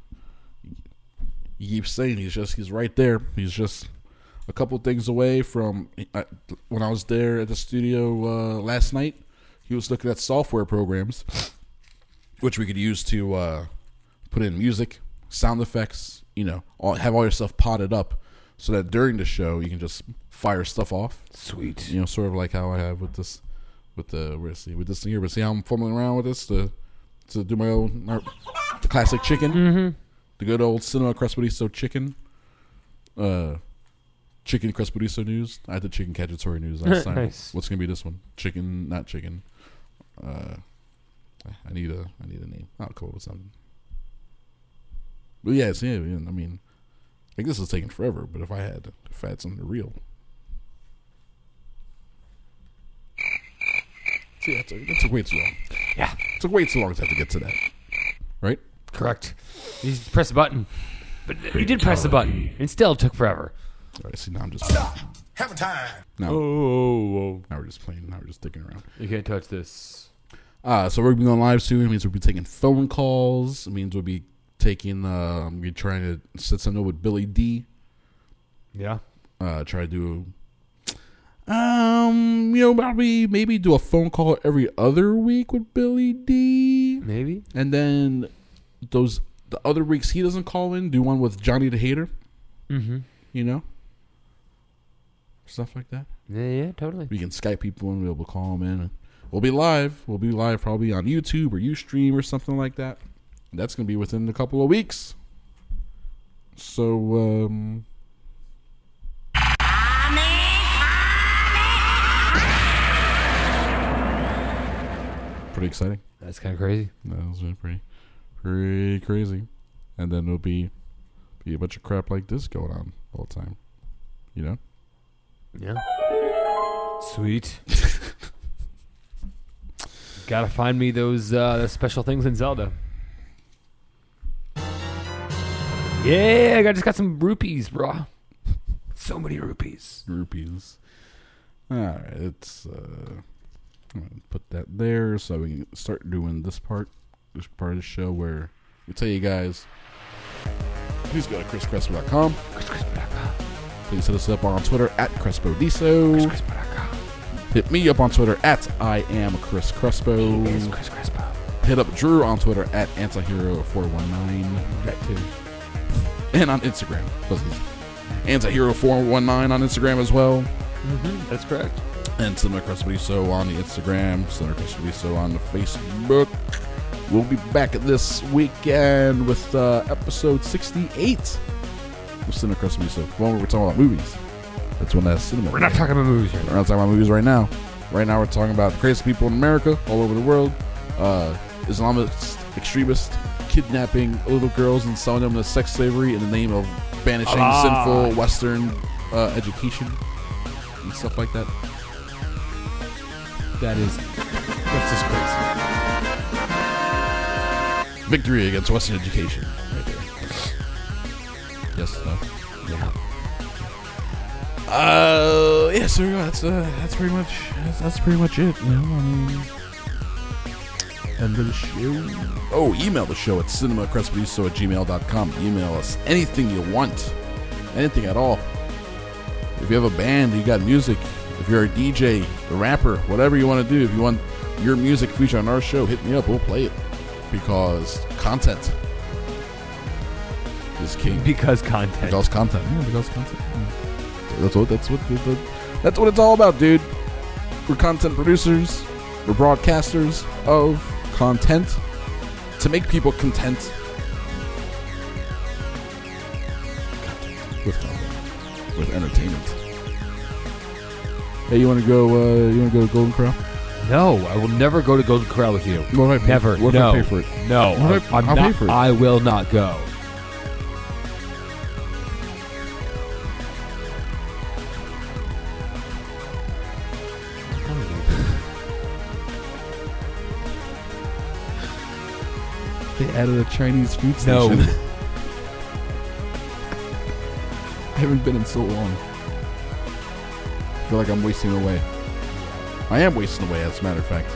Speaker 1: He keeps saying he's right there. He's just a couple things away from when I was there at the studio last night. He was looking at software programs, which we could use to put in music, sound effects, have all your stuff potted up so that during the show you can just fire stuff off.
Speaker 2: Sweet.
Speaker 1: Sort of like how I have with this thing here. But see how I'm fumbling around with this to do my own the classic chicken.
Speaker 2: Mm-hmm.
Speaker 1: The good old Cinema Crespediso chicken. Chicken Crespediso news. I had the chicken cacciatore news last time.
Speaker 2: Nice.
Speaker 1: What's gonna be this one? Chicken, not chicken. I need a name. I'll come up with something. But yeah, I mean, like this is taking forever. But if I had something real, see, that took way too long.
Speaker 2: Yeah,
Speaker 1: it took way too long to have to get to that. Right?
Speaker 2: Correct. You just press a button. But you did press the button. It still took forever.
Speaker 1: All right, see, now I'm just...
Speaker 3: Stop. Have a time.
Speaker 1: Now we're just playing. Now we're just sticking around.
Speaker 2: You can't touch this.
Speaker 1: So we're going to be on live soon. It means we'll be taking phone calls. It means we'll be taking... I'm be trying to set something up with Billy D.
Speaker 2: Yeah.
Speaker 1: Try to do... probably maybe do a phone call every other week with Billy D.
Speaker 2: Maybe.
Speaker 1: And then those the other weeks he doesn't call in, do one with Johnny the Hater.
Speaker 2: Mm-hmm.
Speaker 1: You know? Stuff like that.
Speaker 2: Yeah, totally.
Speaker 1: We can Skype people and we'll be able to call them in. We'll be live. We'll be live probably on YouTube or Ustream or something like that. That's going to be within a couple of weeks. So, pretty exciting.
Speaker 2: That's kind of crazy.
Speaker 1: That was pretty crazy. And then there'll be a bunch of crap like this going on all the time. You know?
Speaker 2: Yeah. Sweet. Gotta find me those special things in Zelda. Yeah, I just got some rupees, bro. So many rupees.
Speaker 1: Rupees. All right, it's I'm gonna put that there so we can start doing this part of the show where we tell you guys. Please go to chriscrespo.com. Please hit us up on Twitter at CrespoDiso. Hit me up on Twitter at I am Chris Crespo.
Speaker 2: It is Chris Crespo.
Speaker 1: Hit up Drew on Twitter at Antihero419.
Speaker 2: That too.
Speaker 1: And on Instagram. Antihero419 on Instagram as well.
Speaker 2: Mm-hmm. That's correct.
Speaker 1: And Cinema Crespodiso on the Instagram. Cinema Crespodiso on the Facebook. We'll be back this weekend with episode 68 of Cinema Crespodiso. The one where we're talking about movies. That's when that's cinema.
Speaker 2: We're not talking about movies right
Speaker 1: We're
Speaker 2: now.
Speaker 1: not talking about movies right now. Right now we're talking about the craziest people in America, all over the world. Islamist extremists kidnapping little girls and selling them to sex slavery in the name of banishing sinful Western education and stuff like that.
Speaker 2: That's just crazy.
Speaker 1: Victory against Western education, right there. Yes, no.
Speaker 2: Yeah.
Speaker 1: Yeah. So that's pretty much it. You know, I mean, end of the show. Oh, email the show at cinemacrespodiso@gmail.com. Email us anything you want, anything at all. If you have a band, you got music. If you're a DJ, a rapper, whatever you want to do. If you want your music featured on our show, hit me up. We'll play it because content is king.
Speaker 2: Because content.
Speaker 1: Because content. Yeah, because content. That's what it's all about, dude. We're content producers. We're broadcasters of content to make people content with content, with entertainment. Hey, you want to go? You want to go to Golden Corral?
Speaker 2: No, I will never go to Golden Corral with you.
Speaker 1: What if I pay?
Speaker 2: Never.
Speaker 1: What if I pay for it?
Speaker 2: No,
Speaker 1: What if
Speaker 2: I'll
Speaker 1: pay for it?
Speaker 2: I will not go.
Speaker 1: They added a Chinese food station.
Speaker 2: No.
Speaker 1: I haven't been in so long. I feel like I'm wasting away. I am wasting away, as a matter of fact.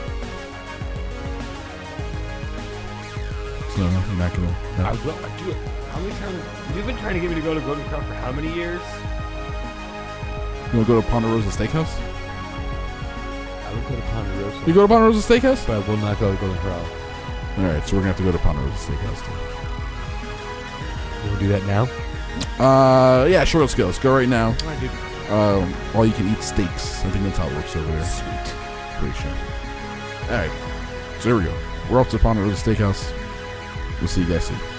Speaker 1: So, you're not gonna... No.
Speaker 2: I will. I do it. How many times? You've been trying to get me to go to Golden Corral for how many years?
Speaker 1: You want to go to Ponderosa Steakhouse?
Speaker 2: I would go to Ponderosa.
Speaker 1: You go to Ponderosa Steakhouse?
Speaker 2: But I will not go to Golden Corral.
Speaker 1: Alright, so we're going to have to go to Ponderosa Steakhouse.
Speaker 2: You want to do that now?
Speaker 1: Yeah, sure, let's go. Let's go right now.
Speaker 2: Alright, dude.
Speaker 1: All you can eat steaks. I think that's how it works over there.
Speaker 2: Sweet.
Speaker 1: Pretty sure. Alright, so there we go. We're off to Ponderosa Steakhouse. We'll see you guys soon.